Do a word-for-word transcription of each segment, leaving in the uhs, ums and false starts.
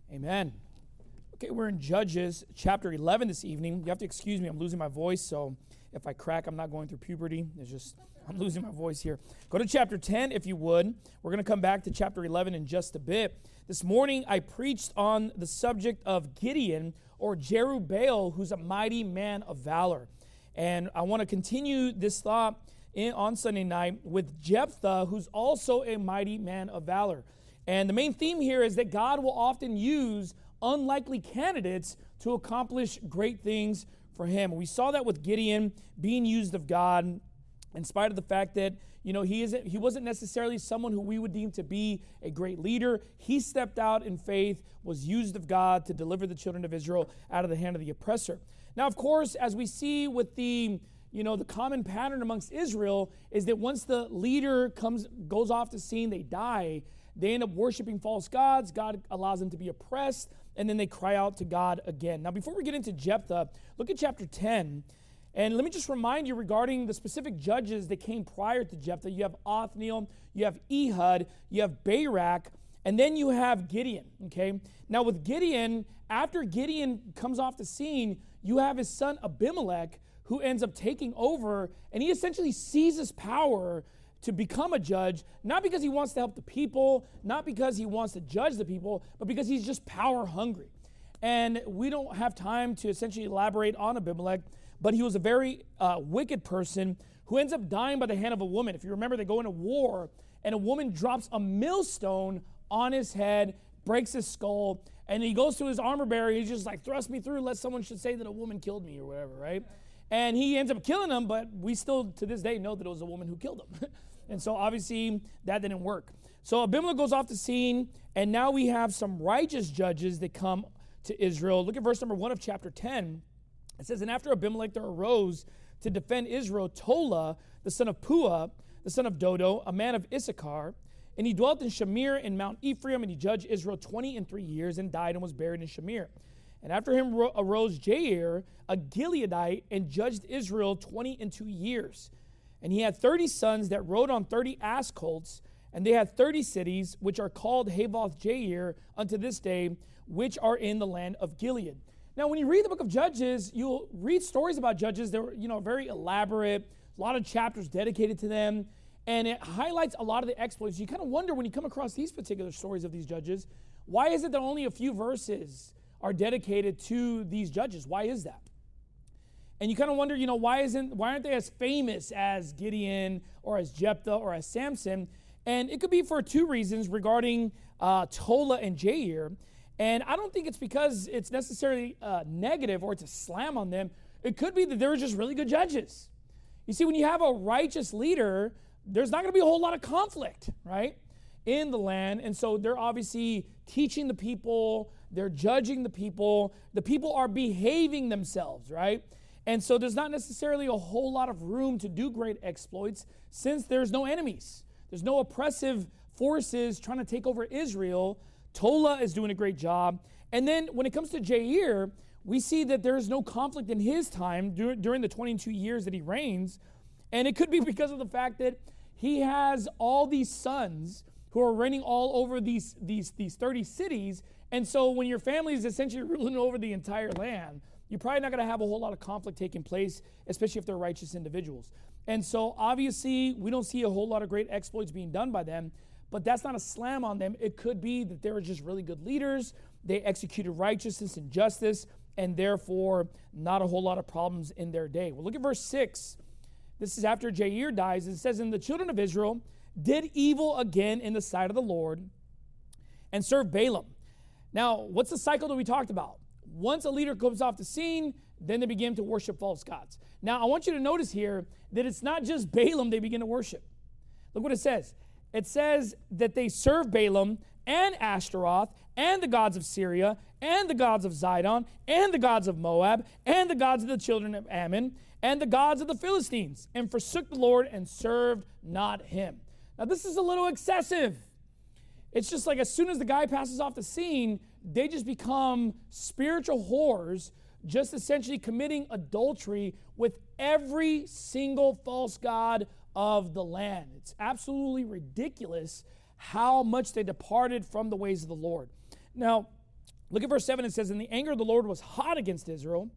Amen. Okay, we're in Judges chapter eleven this evening. You have to excuse me, I'm losing my voice, so if I crack, I'm not going through puberty. It's just, I'm losing my voice here. Go to chapter ten, if you would. We're going to come back to chapter eleven in just a bit. This morning, I preached on the subject of Gideon, or Jerubbaal, who's a mighty man of valor. And I want to continue this thought in, on Sunday night with Jephthah, who's also a mighty man of valor. And the main theme here is that God will often use unlikely candidates to accomplish great things for him. We saw that with Gideon being used of God, in spite of the fact that, you know, he isn't he wasn't necessarily someone who we would deem to be a great leader. He stepped out in faith, was used of God to deliver the children of Israel out of the hand of the oppressor. Now, of course, as we see with the You know, the common pattern amongst Israel is that once the leader comes, goes off the scene, they die, they end up worshiping false gods. God allows them to be oppressed, and then they cry out to God again. Now, before we get into Jephthah, look at chapter ten, and let me just remind you regarding the specific judges that came prior to Jephthah. You have Othniel, you have Ehud, you have Barak, and then you have Gideon, okay? Now, with Gideon, after Gideon comes off the scene, you have his son Abimelech, who ends up taking over, and he essentially seizes power to become a judge, not because he wants to help the people, not because he wants to judge the people, but because he's just power hungry. And we don't have time to essentially elaborate on Abimelech, but he was a very uh, wicked person who ends up dying by the hand of a woman. If you remember, they go into war, and a woman drops a millstone on his head, breaks his skull, and he goes to his armor bearer, he's just like, thrust me through, lest someone should say that a woman killed me or whatever, right? And he ends up killing him, but we still, to this day, know that it was a woman who killed him. And so, obviously, that didn't work. So, Abimelech goes off the scene, and now we have some righteous judges that come to Israel. Look at verse number one of chapter ten. It says, "And after Abimelech there arose to defend Israel Tola, the son of Puah, the son of Dodo, a man of Issachar. And he dwelt in Shamir in Mount Ephraim, and he judged Israel twenty and three years, and died and was buried in Shamir. And after him arose Jair, a Gileadite, and judged Israel twenty and two years. And he had thirty sons that rode on thirty ass colts, and they had thirty cities, which are called Havoth Jair unto this day, which are in the land of Gilead." Now, when you read the book of Judges, you'll read stories about judges that were, you know, very elaborate, a lot of chapters dedicated to them, and it highlights a lot of the exploits. You kind of wonder when you come across these particular stories of these judges, why is it that only a few verses are dedicated to these judges? Why is that? And you kind of wonder, you know, why isn't why aren't they as famous as Gideon or as Jephthah or as Samson? And it could be for two reasons regarding uh, Tola and Jair. And I don't think it's because it's necessarily uh, negative or it's a slam on them. It could be that they were just really good judges. You see, when you have a righteous leader, there's not going to be a whole lot of conflict, right, in the land. And so they're obviously teaching the people, they're judging the people, the people are behaving themselves, right? And so there's not necessarily a whole lot of room to do great exploits since there's no enemies. There's no oppressive forces trying to take over Israel. Tola is doing a great job. And then when it comes to Jair, we see that there's no conflict in his time dur- during the twenty-two years that he reigns. And it could be because of the fact that he has all these sons who are reigning all over these, these, these thirty cities. And so when your family is essentially ruling over the entire land, you're probably not going to have a whole lot of conflict taking place, especially if they're righteous individuals. And so obviously we don't see a whole lot of great exploits being done by them, but that's not a slam on them. It could be that they were just really good leaders. They executed righteousness and justice, and therefore not a whole lot of problems in their day. Well, look at verse six. This is after Jair dies. It says, "And the children of Israel did evil again in the sight of the Lord and served Balaam." Now, what's the cycle that we talked about? Once a leader comes off the scene, then they begin to worship false gods. Now, I want you to notice here that it's not just Balaam they begin to worship. Look what it says. It says that they serve Balaam and Ashtaroth and the gods of Syria and the gods of Zidon and the gods of Moab and the gods of the children of Ammon and the gods of the Philistines, and forsook the Lord and served not him. Now, this is a little excessive. It's just like as soon as the guy passes off the scene, they just become spiritual whores, just essentially committing adultery with every single false god of the land. It's absolutely ridiculous how much they departed from the ways of the Lord. Now, Look at verse seven. It says, and the anger of the Lord was hot against Israel,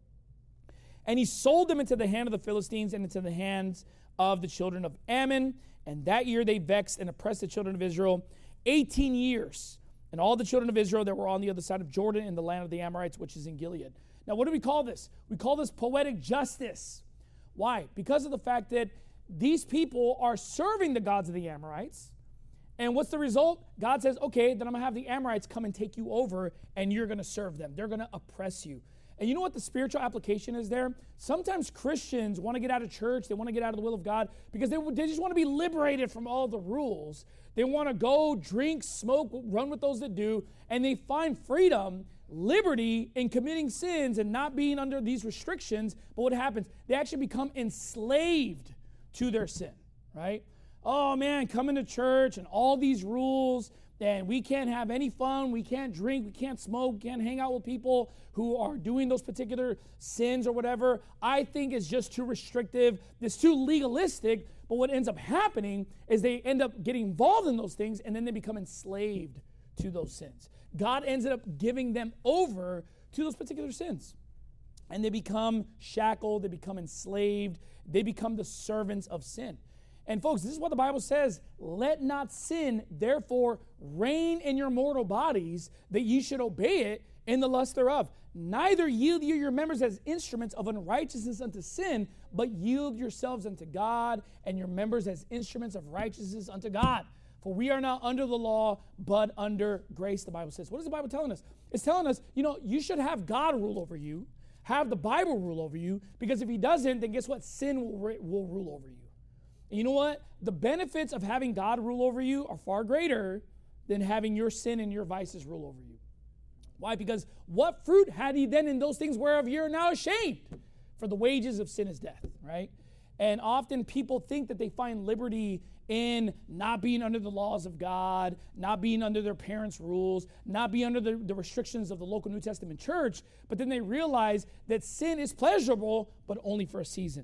and he sold them into the hand of the Philistines and into the hands of the children of Ammon. And that year they vexed and oppressed the children of Israel eighteen years. And all the children of Israel that were on the other side of Jordan in the land of the Amorites, which is in Gilead. Now, what do we call this? We call this poetic justice. Why? Because of the fact that these people are serving the gods of the Amorites. And what's the result? God says, okay, then I'm going to have the Amorites come and take you over, and you're going to serve them. They're going to oppress you. And you know what the spiritual application is there? Sometimes Christians want to get out of church. They want to get out of the will of God because they, they just want to be liberated from all the rules. They want to go, drink, smoke, run with those that do, and they find freedom, liberty in committing sins and not being under these restrictions. But what happens? They actually become enslaved to their sin, right? Oh, man, coming to church and all these rules, and we can't have any fun, we can't drink, we can't smoke, we can't hang out with people who are doing those particular sins or whatever. I think it's just too restrictive. It's too legalistic. But what ends up happening is they end up getting involved in those things, and then they become enslaved to those sins. God ends up giving them over to those particular sins. And they become shackled, they become enslaved, they become the servants of sin. And folks, this is what the Bible says, let not sin therefore reign in your mortal bodies, that ye should obey it in the lust thereof. Neither yield ye your members as instruments of unrighteousness unto sin, but yield yourselves unto God, and your members as instruments of righteousness unto God. For we are not under the law, but under grace, the Bible says. What is the Bible telling us? It's telling us, you know, you should have God rule over you, have the Bible rule over you, because if he doesn't, then guess what? Sin will, will rule over you. And you know what? The benefits of having God rule over you are far greater than having your sin and your vices rule over you. Why? Because what fruit had he then in those things whereof you're now ashamed? For the wages of sin is death, right? And often people think that they find liberty in not being under the laws of God, not being under their parents' rules, not being under the, the restrictions of the local New Testament church, but then they realize that sin is pleasurable, but only for a season.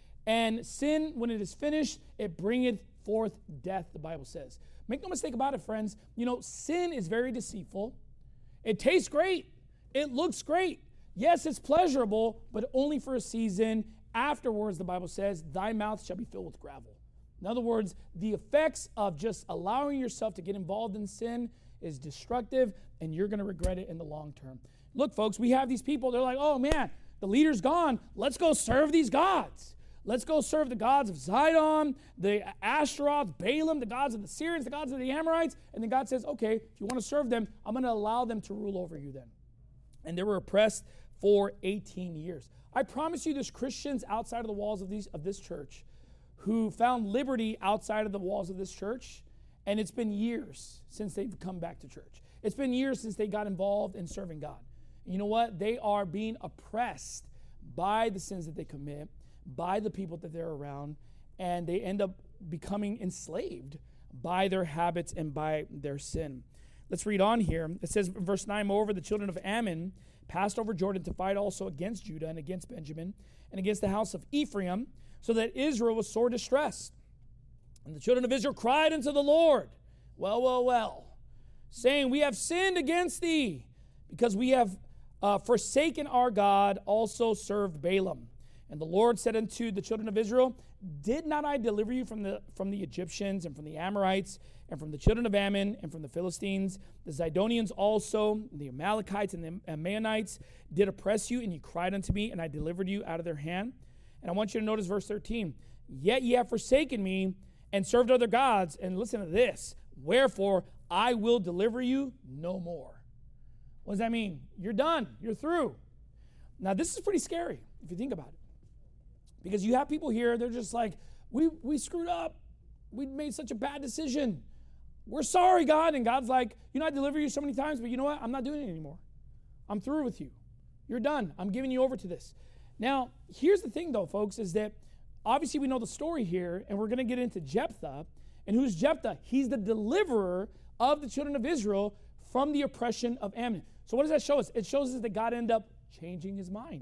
And sin, when it is finished, it bringeth forth death, the Bible says. Make no mistake about it, friends. You know, sin is very deceitful. It tastes great. It looks great. Yes, it's pleasurable, but only for a season. Afterwards, the Bible says, thy mouth shall be filled with gravel. In other words, the effects of just allowing yourself to get involved in sin is destructive, and you're going to regret it in the long term. Look, folks, we have these people. They're like, oh, man, the leader's gone. Let's go serve these gods. Let's go serve the gods of Zidon, the Ashtaroth, Balaam, the gods of the Syrians, the gods of the Amorites. And then God says, okay, if you want to serve them, I'm going to allow them to rule over you then. And they were oppressed for eighteen years. I promise you there's Christians outside of the walls of these of this church who found liberty outside of the walls of this church, and it's been years since they've come back to church. It's been years since they got involved in serving God. And you know what? They are being oppressed by the sins that they commit, by the people that they're around, and they end up becoming enslaved by their habits and by their sin. Let's read on here. It says in verse nine, moreover, the children of Ammon passed over Jordan to fight also against Judah and against Benjamin and against the house of Ephraim, so that Israel was sore distressed. And the children of Israel cried unto the Lord, well, well, well, saying, we have sinned against thee, because we have uh, forsaken our God, also served Balaam. And the Lord said unto the children of Israel, did not I deliver you from the from the Egyptians and from the Amorites and from the children of Ammon and from the Philistines? The Zidonians also, the Amalekites and the Ammonites did oppress you, and you cried unto me, and I delivered you out of their hand. And I want you to notice verse thirteen. Yet ye have forsaken me and served other gods. And listen to this. Wherefore I will deliver you no more. What does that mean? You're done. You're through. Now this is pretty scary if you think about it. Because you have people here, they're just like, we we screwed up. We made such a bad decision. We're sorry, God. And God's like, you know, I delivered you so many times, but you know what? I'm not doing it anymore. I'm through with you. You're done. I'm giving you over to this. Now, here's the thing, though, folks, is that obviously we know the story here, and we're going to get into Jephthah. And who's Jephthah? He's the deliverer of the children of Israel from the oppression of Ammon. So what does that show us? It shows us that God ended up changing his mind.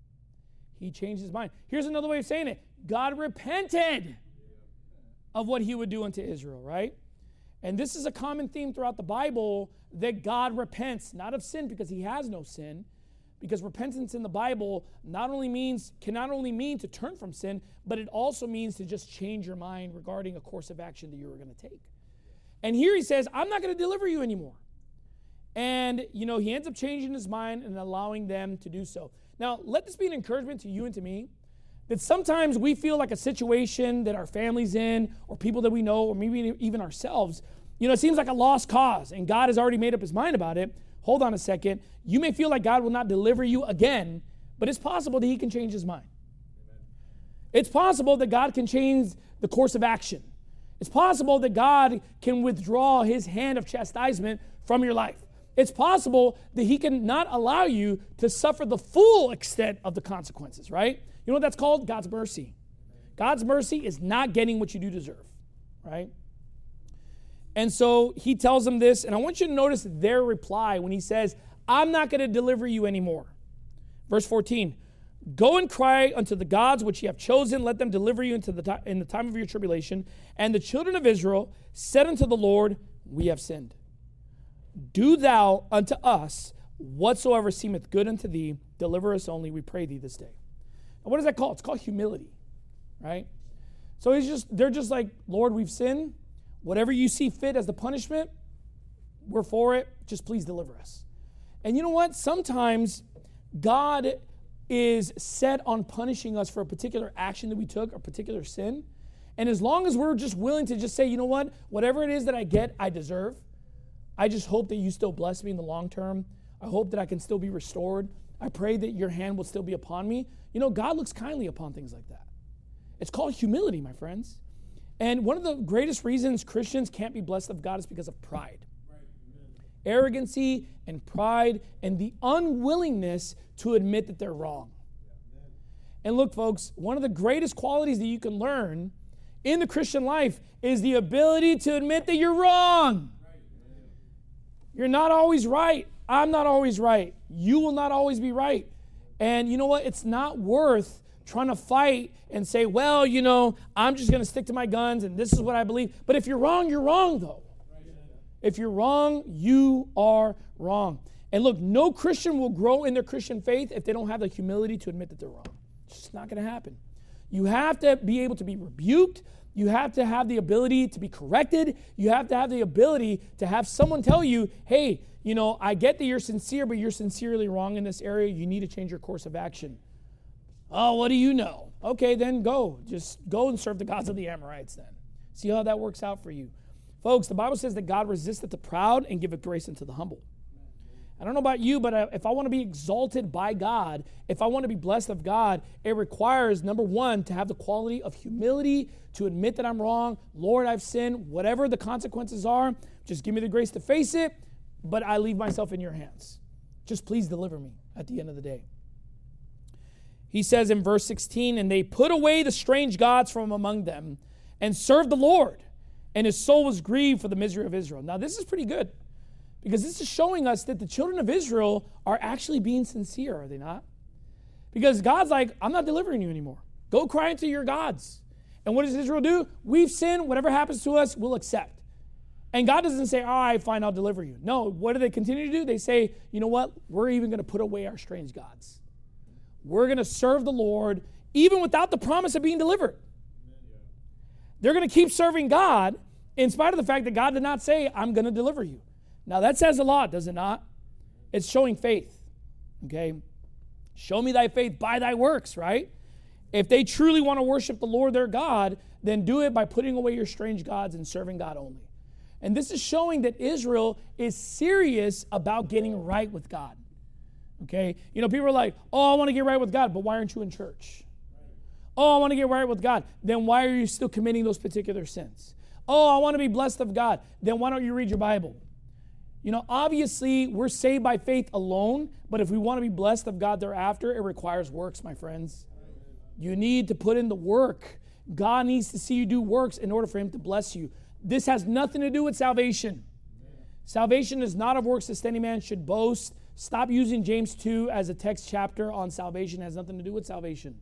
He changed his mind. Here's another way of saying it. God repented of what he would do unto Israel, right? And this is a common theme throughout the Bible, that God repents, not of sin because he has no sin, because repentance in the Bible not only means, can not only mean to turn from sin, but it also means to just change your mind regarding a course of action that you were going to take. And here he says, I'm not going to deliver you anymore. And, you know, he ends up changing his mind and allowing them to do so. Now, let this be an encouragement to you and to me, that sometimes we feel like a situation that our family's in, or people that we know, or maybe even ourselves, you know, it seems like a lost cause, and God has already made up his mind about it. Hold on a second. You may feel like God will not deliver you again, but it's possible that he can change his mind. Amen. It's possible that God can change the course of action. It's possible that God can withdraw his hand of chastisement from your life. It's possible that he can not allow you to suffer the full extent of the consequences, right? You know what that's called? God's mercy. God's mercy is not getting what you do deserve, right? And so he tells them this, and I want you to notice their reply when he says, I'm not going to deliver you anymore. Verse fourteen, go and cry unto the gods which ye have chosen, let them deliver you into the ti- in the time of your tribulation. And the children of Israel said unto the Lord, we have sinned. Do thou unto us whatsoever seemeth good unto thee, deliver us only, we pray thee this day. And what is that called? It's called humility, right? So he's just, they're just like, Lord, we've sinned. Whatever you see fit as the punishment, we're for it. Just please deliver us. And you know what? Sometimes God is set on punishing us for a particular action that we took, a particular sin. And as long as we're just willing to just say, you know what? Whatever it is that I get, I deserve. I just hope that you still bless me in the long term. I hope that I can still be restored. I pray that your hand will still be upon me. You know, God looks kindly upon things like that. It's called humility, my friends. And one of the greatest reasons Christians can't be blessed of God is because of pride. Right. Arrogancy and pride and the unwillingness to admit that they're wrong. Amen. And look, folks, one of the greatest qualities that you can learn in the Christian life is the ability to admit that you're wrong. Right. You're not always right. I'm not always right. You will not always be right. And you know what? It's not worth trying to fight and say, well, you know, I'm just going to stick to my guns and this is what I believe. But if you're wrong, you're wrong, though. If you're wrong, you are wrong. And look, no Christian will grow in their Christian faith if they don't have the humility to admit that they're wrong. It's just not going to happen. You have to be able to be rebuked. You have to have the ability to be corrected. You have to have the ability to have someone tell you, hey, you know, I get that you're sincere, but you're sincerely wrong in this area. You need to change your course of action. Oh, what do you know? Okay, then go. Just go and serve the gods of the Amorites then. See how that works out for you. Folks, the Bible says that God resisteth the proud and giveth grace unto the humble. I don't know about you, but if I want to be exalted by God, if I want to be blessed of God, it requires, number one, to have the quality of humility, to admit that I'm wrong. Lord, I've sinned. Whatever the consequences are, just give me the grace to face it, but I leave myself in your hands. Just please deliver me at the end of the day. He says in verse sixteen, and they put away the strange gods from among them and served the Lord, and his soul was grieved for the misery of Israel. Now, this is pretty good, because this is showing us that the children of Israel are actually being sincere, are they not? Because God's like, I'm not delivering you anymore. Go cry unto your gods. And what does Israel do? We've sinned. Whatever happens to us, we'll accept. And God doesn't say, all right, fine, I'll deliver you. No, what do they continue to do? They say, you know what? We're even going to put away our strange gods. We're going to serve the Lord even without the promise of being delivered. They're going to keep serving God in spite of the fact that God did not say, I'm going to deliver you. Now, that says a lot, does it not? It's showing faith, okay? Show me thy faith by thy works, right? If they truly want to worship the Lord their God, then do it by putting away your strange gods and serving God only. And this is showing that Israel is serious about getting right with God. Okay? You know, people are like, oh, I want to get right with God, but why aren't you in church? Oh, I want to get right with God. Then why are you still committing those particular sins? Oh, I want to be blessed of God. Then why don't you read your Bible? You know, obviously, we're saved by faith alone, but if we want to be blessed of God thereafter, it requires works, my friends. You need to put in the work. God needs to see you do works in order for him to bless you. This has nothing to do with salvation. Salvation is not of works that any man should boast. Stop using James two as a text chapter on salvation. It has nothing to do with salvation.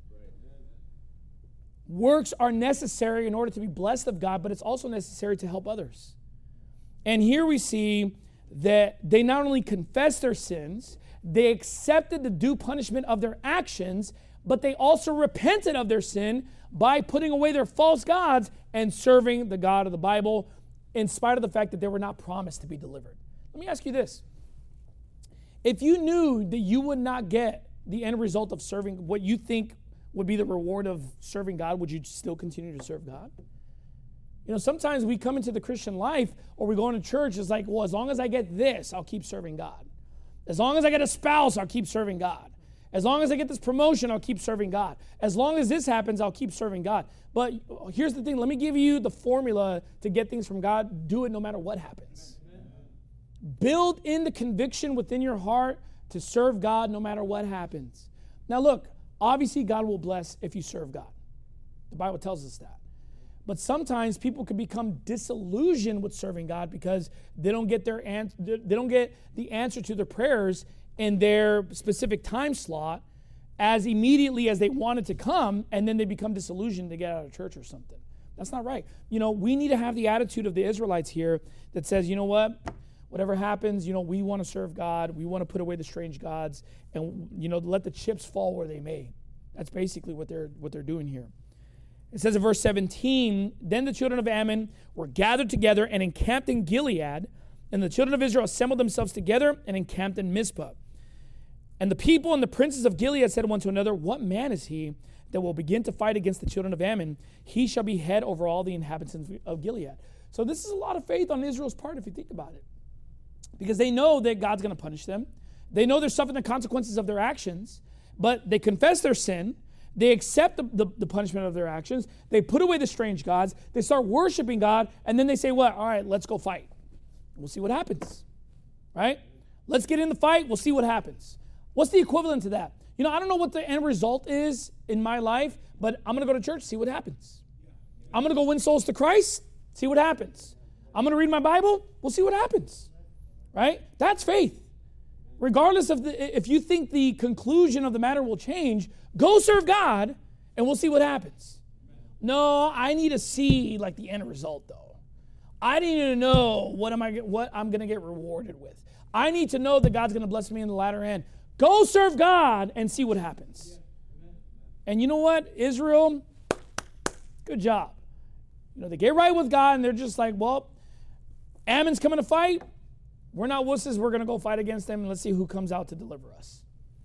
Works are necessary in order to be blessed of God, but it's also necessary to help others. And here we see that they not only confessed their sins, they accepted the due punishment of their actions, but they also repented of their sin by putting away their false gods and serving the God of the Bible, in spite of the fact that they were not promised to be delivered. Let me ask you this. If you knew that you would not get the end result of serving what you think would be the reward of serving God, would you still continue to serve God? You know, sometimes we come into the Christian life or we go into church, it's like, well, as long as I get this, I'll keep serving God. As long as I get a spouse, I'll keep serving God. As long as I get this promotion, I'll keep serving God. As long as this happens, I'll keep serving God. But here's the thing. Let me give you the formula to get things from God. Do it no matter what happens. Build in the conviction within your heart to serve God no matter what happens. Now look, obviously God will bless if you serve God. The Bible tells us that. But sometimes people can become disillusioned with serving God because they don't get their an- they don't get the answer to their prayers in their specific time slot as immediately as they wanted to come, and then they become disillusioned to get out of church or something. That's not right. You know, we need to have the attitude of the Israelites here that says, you know what? Whatever happens, you know, we want to serve God. We want to put away the strange gods and, you know, let the chips fall where they may. That's basically what they're what they're doing here. It says in verse seventeen, then the children of Ammon were gathered together and encamped in Gilead, and the children of Israel assembled themselves together and encamped in Mizpah. And the people and the princes of Gilead said one to another, what man is he that will begin to fight against the children of Ammon? He shall be head over all the inhabitants of Gilead. So this is a lot of faith on Israel's part if you think about it. Because they know that God's going to punish them. They know they're suffering the consequences of their actions, but they confess their sin. They accept the, the, the punishment of their actions. They put away the strange gods. They start worshiping God, and then they say, what? All right, let's go fight. We'll see what happens, right? Let's get in the fight. We'll see what happens. What's the equivalent to that? You know, I don't know what the end result is in my life, but I'm going to go to church, see what happens. I'm going to go win souls to Christ, see what happens. I'm going to read my Bible, we'll see what happens, right? That's faith. Regardless of the, if you think the conclusion of the matter will change, go serve God, and we'll see what happens. No, I need to see like the end result, though. I need to know what am I what I'm going to get rewarded with. I need to know that God's going to bless me in the latter end. Go serve God and see what happens. And you know what? Israel, good job. You know, they get right with God, and they're just like, well, Ammon's coming to fight. We're not wusses. We're going to go fight against them, and let's see who comes out to deliver us.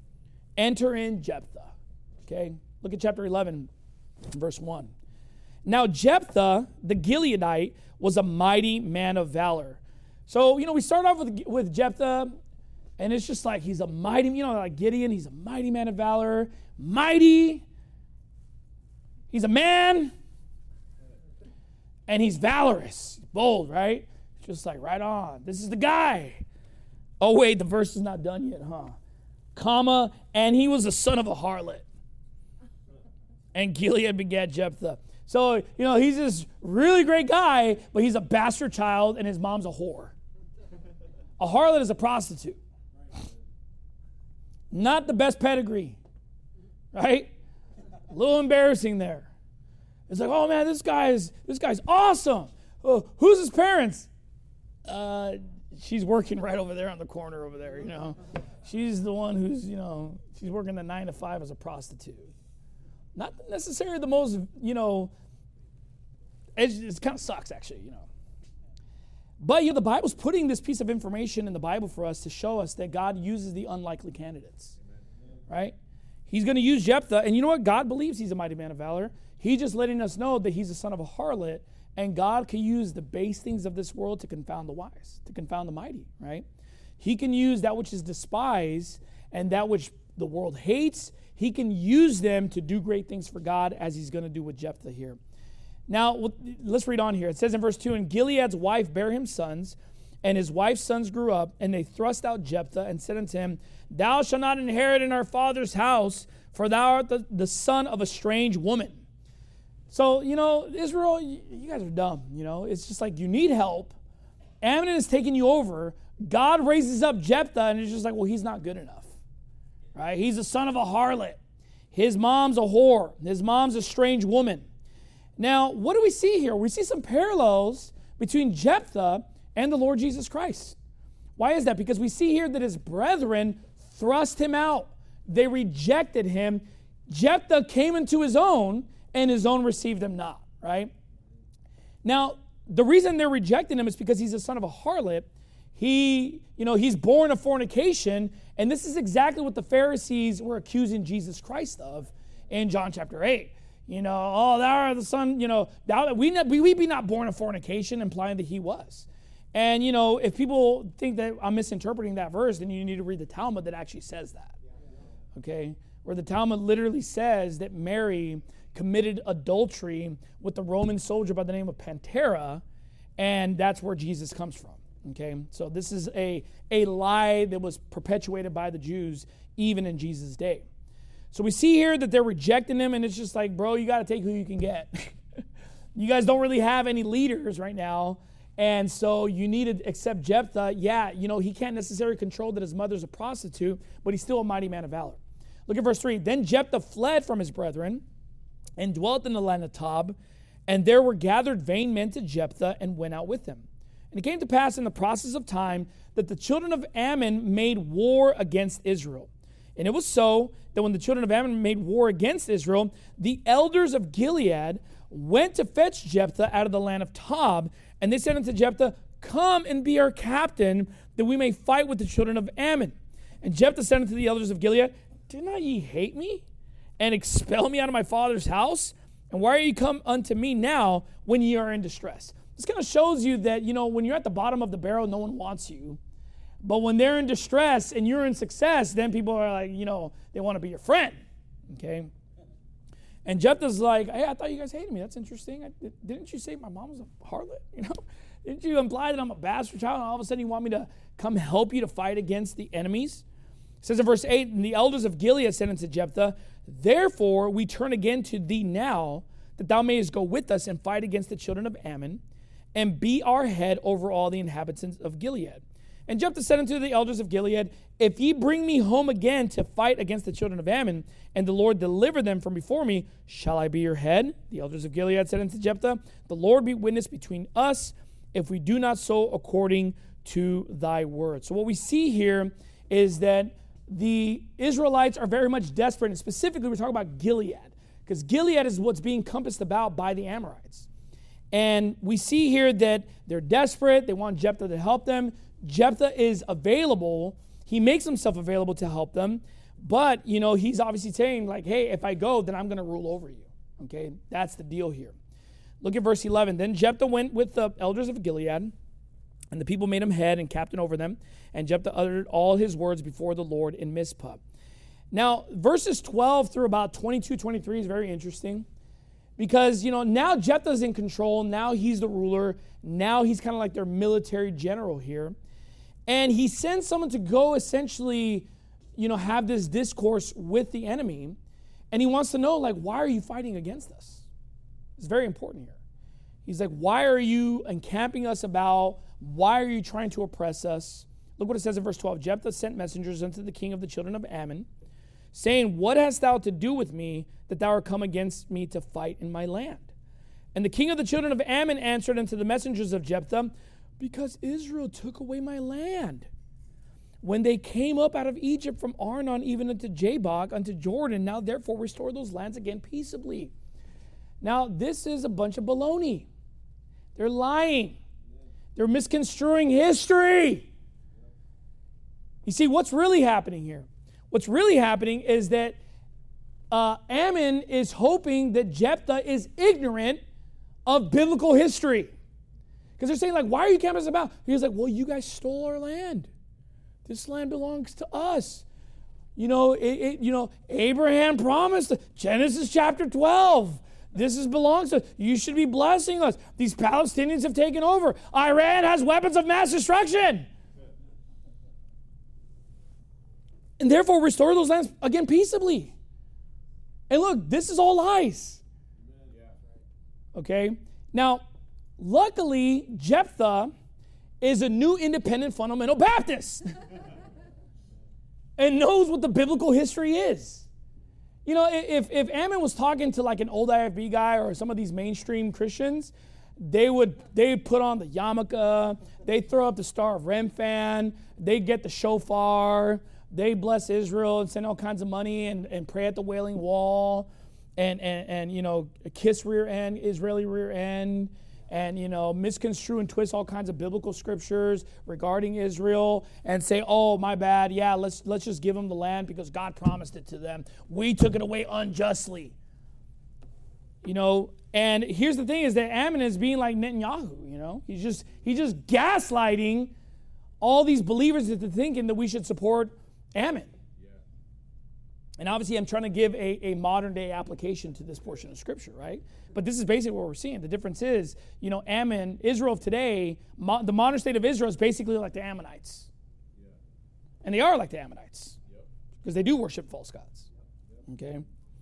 Enter in Jephthah. Okay? Look at chapter eleven, verse one. Now Jephthah, the Gileadite, was a mighty man of valor. So, you know, we start off with, with Jephthah, and it's just like he's a mighty, you know, like Gideon, he's a mighty man of valor. Mighty. He's a man. And he's valorous. Bold, right? Just like, right on. This is the guy. Oh, wait, the verse is not done yet, huh? Comma, and he was the son of a harlot. And Gilead begat Jephthah. So, you know, he's this really great guy, but he's a bastard child, and his mom's a whore. A harlot is a prostitute. Not the best pedigree, right? A little embarrassing there. It's like, oh man, this guy is this guy's awesome. Oh, who's his parents? Uh, she's working right over there on the corner over there. You know, she's the one who's you know she's working the nine to five as a prostitute. Not necessarily the most you know. It, it kind of sucks actually, you know. But you know, the Bible's putting this piece of information in the Bible for us to show us that God uses the unlikely candidates, right? He's going to use Jephthah, and you know what? God believes he's a mighty man of valor. He's just letting us know that he's the son of a harlot, and God can use the base things of this world to confound the wise, to confound the mighty, right? He can use that which is despised and that which the world hates. He can use them to do great things for God, as he's going to do with Jephthah here. Now, let's read on here. It says in verse two, and Gilead's wife bare him sons, and his wife's sons grew up, and they thrust out Jephthah and said unto him, thou shalt not inherit in our father's house, for thou art the, the son of a strange woman. So, you know, Israel, you, you guys are dumb, you know. It's just like you need help. Ammon is taking you over. God raises up Jephthah, and it's just like, well, he's not good enough, right? He's the son of a harlot. His mom's a whore. His mom's a strange woman. Now, what do we see here? We see some parallels between Jephthah and the Lord Jesus Christ. Why is that? Because we see here that his brethren thrust him out. They rejected him. Jephthah came into his own, and his own received him not, right? Now, the reason they're rejecting him is because he's a son of a harlot. He, you know, he's born of fornication, and this is exactly what the Pharisees were accusing Jesus Christ of in John chapter eight. You know, oh, thou art the son, you know, thou, we, not, we, we be not born of fornication, implying that he was. And, you know, if people think that I'm misinterpreting that verse, then you need to read the Talmud that actually says that, okay? Where the Talmud literally says that Mary committed adultery with the Roman soldier by the name of Pantera, and that's where Jesus comes from, okay? So this is a, a lie that was perpetuated by the Jews even in Jesus' day. So we see here that they're rejecting him, and it's just like, bro, you got to take who you can get. You guys don't really have any leaders right now, and so you need to accept Jephthah. Yeah, you know, he can't necessarily control that his mother's a prostitute, but he's still a mighty man of valor. Look at verse three. Then Jephthah fled from his brethren and dwelt in the land of Tob, and there were gathered vain men to Jephthah and went out with him. And it came to pass in the process of time that the children of Ammon made war against Israel. And it was so that when the children of Ammon made war against Israel, the elders of Gilead went to fetch Jephthah out of the land of Tob, and they said unto Jephthah, come and be our captain, that we may fight with the children of Ammon. And Jephthah said unto the elders of Gilead, did not ye hate me, and expel me out of my father's house? And why are ye come unto me now when ye are in distress? This kind of shows you that, you know, when you're at the bottom of the barrel, no one wants you. But when they're in distress and you're in success, then people are like, you know, they want to be your friend, okay? And Jephthah's like, hey, I thought you guys hated me. That's interesting. I, didn't you say my mom was a harlot? You know, didn't you imply that I'm a bastard child, and all of a sudden you want me to come help you to fight against the enemies? It says in verse eight, and the elders of Gilead said unto Jephthah, therefore we turn again to thee now, that thou mayest go with us and fight against the children of Ammon, and be our head over all the inhabitants of Gilead. And Jephthah said unto the elders of Gilead, if ye bring me home again to fight against the children of Ammon, and the Lord deliver them from before me, shall I be your head? The elders of Gilead said unto Jephthah, the Lord be witness between us, if we do not so according to thy word. So what we see here is that the Israelites are very much desperate, and specifically we're talking about Gilead, because Gilead is what's being compassed about by the Amorites. And we see here that they're desperate. They want Jephthah to help them. Jephthah is available. He makes himself available to help them. But, you know, he's obviously saying, like, hey, if I go, then I'm going to rule over you. Okay, that's the deal here. Look at verse eleven. Then Jephthah went with the elders of Gilead, and the people made him head and captain over them. And Jephthah uttered all his words before the Lord in Mizpah. Now, verses twelve through about twenty-two, twenty-three is very interesting. Because, you know, now Jephthah's in control. Now he's the ruler. Now he's kind of like their military general here. And he sends someone to go essentially, you know, have this discourse with the enemy. And he wants to know, like, why are you fighting against us? It's very important here. He's like, why are you encamping us about? Why are you trying to oppress us? Look what it says in verse twelve. Jephthah sent messengers unto the king of the children of Ammon, saying, what hast thou to do with me, that thou art come against me to fight in my land? And the king of the children of Ammon answered unto the messengers of Jephthah, because Israel took away my land. When they came up out of Egypt from Arnon even unto Jabbok, unto Jordan, now therefore restore those lands again peaceably. Now this is a bunch of baloney. They're lying. They're misconstruing history. You see, what's really happening here? What's really happening is that uh, Ammon is hoping that Jephthah is ignorant of biblical history. Because they're saying, like, why are you camping us about? He's like, well, you guys stole our land. This land belongs to us. You know, it, it, you know, Abraham promised, Genesis chapter twelve, this is belongs to us. You should be blessing us. These Palestinians have taken over. Iran has weapons of mass destruction. And therefore restore those lands again peaceably. And look, this is all lies. Okay? Now, luckily, Jephthah is a new independent fundamental Baptist and knows what the biblical history is. You know, if, if Ammon was talking to like an old I F B guy or some of these mainstream Christians, they would they put on the yarmulke, they throw up the Star of Remphan, they get the shofar, they bless Israel and send all kinds of money and, and pray at the Wailing Wall and, and, and, you know, kiss rear end, Israeli rear end, and, you know, misconstrue and twist all kinds of biblical scriptures regarding Israel and say, oh, my bad, yeah, let's let's just give them the land because God promised it to them. We took it away unjustly. You know, and here's the thing is that Ammon is being like Netanyahu, you know. He's just he's just gaslighting all these believers into thinking that we should support Ammon. Yeah. And obviously I'm trying to give a, a modern day application to this portion of Scripture, right? But this is basically what we're seeing. The difference is, you know, Ammon, Israel of today, mo- the modern state of Israel is basically like the Ammonites. Yeah. And they are like the Ammonites. Because yep. they do worship false gods. Yep. Okay?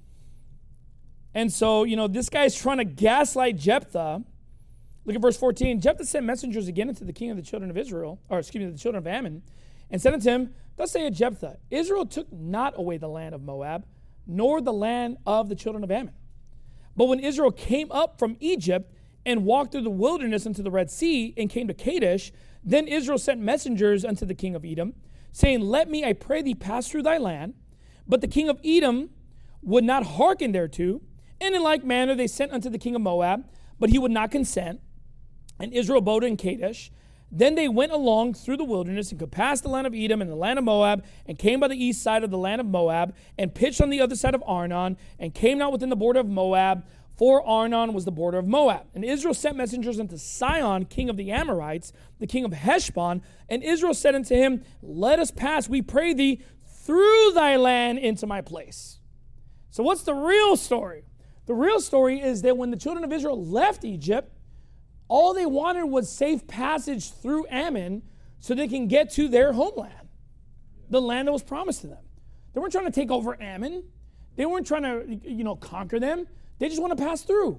And so, you know, this guy's trying to gaslight Jephthah. Look at verse fourteen. Jephthah sent messengers again unto the king of the children of Israel, or excuse me, the children of Ammon, and said unto him, thus saith Jephthah, Israel took not away the land of Moab, nor the land of the children of Ammon. But when Israel came up from Egypt and walked through the wilderness unto the Red Sea and came to Kadesh, then Israel sent messengers unto the king of Edom, saying, let me, I pray thee, pass through thy land. But the king of Edom would not hearken thereto. And in like manner they sent unto the king of Moab, but he would not consent. And Israel abode in Kadesh. Then they went along through the wilderness and could pass the land of Edom and the land of Moab, and came by the east side of the land of Moab, and pitched on the other side of Arnon, and came not within the border of Moab, for Arnon was the border of Moab. And Israel sent messengers unto Sihon, king of the Amorites, the king of Heshbon, and Israel said unto him, let us pass, we pray thee, through thy land into my place. So what's the real story? The real story is that when the children of Israel left Egypt, all they wanted was safe passage through Ammon so they can get to their homeland, the land that was promised to them. They weren't trying to take over Ammon. They weren't trying to, you know, conquer them. They just want to pass through.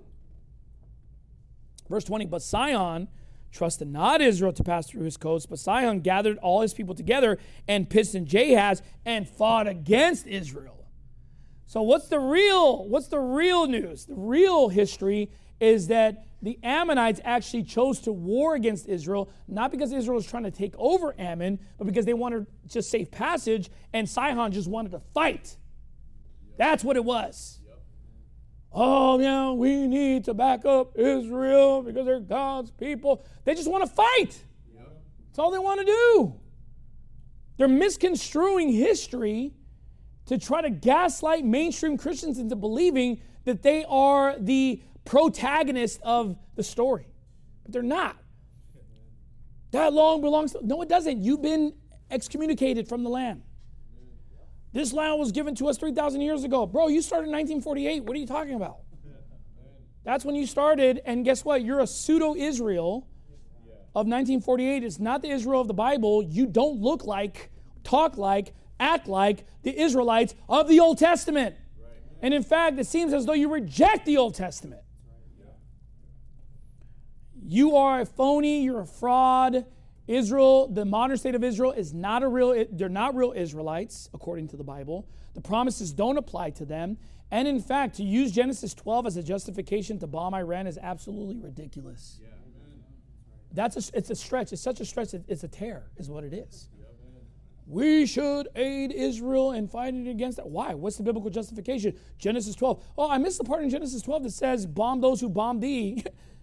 Verse twenty, but Sihon trusted not Israel to pass through his coast, but Sihon gathered all his people together and pitched in Jahaz and fought against Israel. So what's the real, what's the real news? The real history is that the Ammonites actually chose to war against Israel, not because Israel was trying to take over Ammon, but because they wanted just safe passage, and Sihon just wanted to fight. That's what it was. Yep. Oh, yeah, we need to back up Israel because they're God's people. They just want to fight. Yep. That's all they want to do. They're misconstruing history to try to gaslight mainstream Christians into believing that they are the protagonist of the story. But they're not. That long belongs to... No, it doesn't. You've been excommunicated from the land. This land was given to us three thousand years ago. Bro, you started in nineteen forty-eight. What are you talking about? That's when you started, and guess what? You're a pseudo-Israel of nineteen forty-eight. It's not the Israel of the Bible. You don't look like, talk like, act like the Israelites of the Old Testament. And in fact, it seems as though you reject the Old Testament. You are a phony, you're a fraud. Israel, the modern state of Israel is not a real, they're not real Israelites, according to the Bible. The promises don't apply to them. And in fact, to use Genesis twelve as a justification to bomb Iran is absolutely ridiculous. Yeah. That's a, it's a stretch. It's such a stretch, it's a tear, is what it is. We should aid Israel in fighting against that. Why? What's the biblical justification? Genesis twelve. Oh, I missed the part in Genesis twelve that says, bomb those who bomb thee.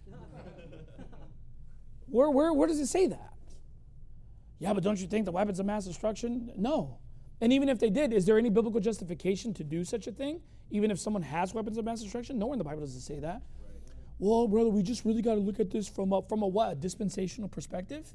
Where, where, where does it say that? Yeah, but don't you think the weapons of mass destruction? No. And even if they did, is there any biblical justification to do such a thing? Even if someone has weapons of mass destruction? Nowhere in the Bible does it say that. Right. Well, brother, we just really got to look at this from a, from a what? A dispensational perspective?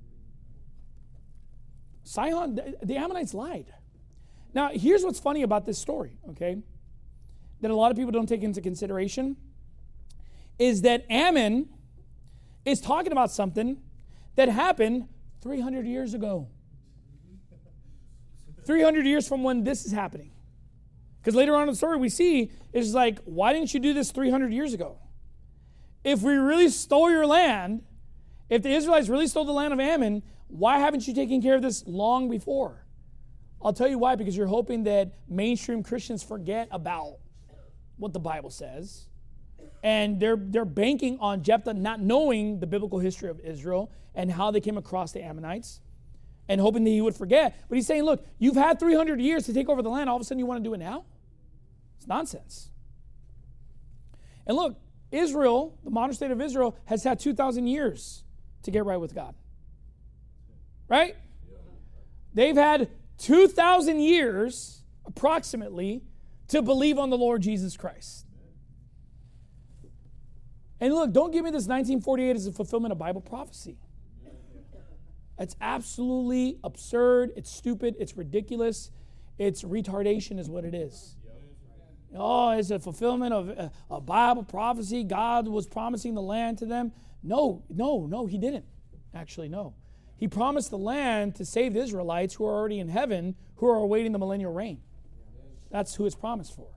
Sihon, the, the Ammonites lied. Now, here's what's funny about this story, okay, that a lot of people don't take into consideration, is that Ammon is talking about something that happened three hundred years ago. three hundred years from when this is happening. Because later on in the story we see, it's like, why didn't you do this three hundred years ago? If we really stole your land, if the Israelites really stole the land of Ammon, why haven't you taken care of this long before? I'll tell you why, because you're hoping that mainstream Christians forget about what the Bible says. And they're they're banking on Jephthah not knowing the biblical history of Israel and how they came across the Ammonites and hoping that he would forget. But he's saying, look, you've had three hundred years to take over the land. All of a sudden you want to do it now? It's nonsense. And look, Israel, the modern state of Israel, has had two thousand years to get right with God. Right? They've had two thousand years, approximately, to believe on the Lord Jesus Christ. And look, don't give me this nineteen forty-eight as a fulfillment of Bible prophecy. It's absolutely absurd. It's stupid. It's ridiculous. It's retardation is what it is. Oh, it's a fulfillment of a, a Bible prophecy. God was promising the land to them. No, no, no, he didn't. Actually, no. He promised the land to save the Israelites who are already in heaven, who are awaiting the millennial reign. That's who it's promised for.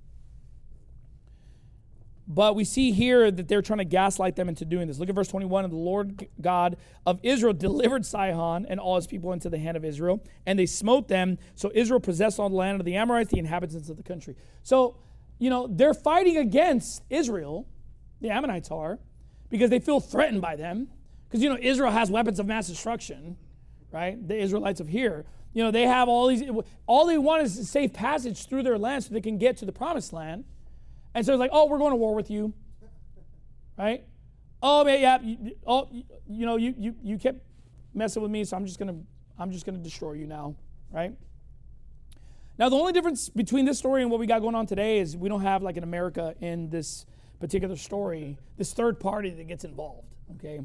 But we see here that they're trying to gaslight them into doing this. Look at verse twenty-one. And the Lord God of Israel delivered Sihon and all his people into the hand of Israel, and they smote them. So Israel possessed all the land of the Amorites, the inhabitants of the country. So, you know, they're fighting against Israel, the Ammonites are, because they feel threatened by them. Because, you know, Israel has weapons of mass destruction, right? The Israelites of here. You know, they have all these, all they want is a safe passage through their land so they can get to the promised land. And so it's like, oh, we're going to war with you, right? Oh, yeah, yeah. You, oh, you know, you you you kept messing with me, so I'm just gonna I'm just gonna destroy you now, right? Now, the only difference between this story and what we got going on today is we don't have like an America in this particular story, this third party that gets involved, okay?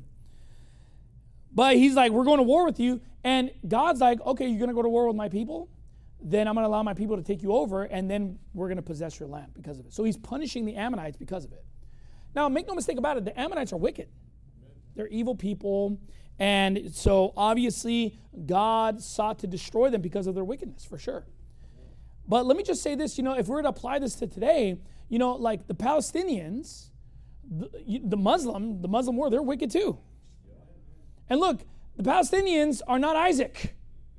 But he's like, we're going to war with you, and God's like, okay, you're gonna go to war with my people? Then I'm going to allow my people to take you over, and then we're going to possess your land because of it. So he's punishing the Ammonites because of it. Now, make no mistake about it, the Ammonites are wicked. They're evil people, and so obviously God sought to destroy them because of their wickedness, for sure. But let me just say this, you know, if we were to apply this to today, you know, like the Palestinians, the, the Muslim, the Muslim world, they're wicked too. And look, the Palestinians are not Isaac.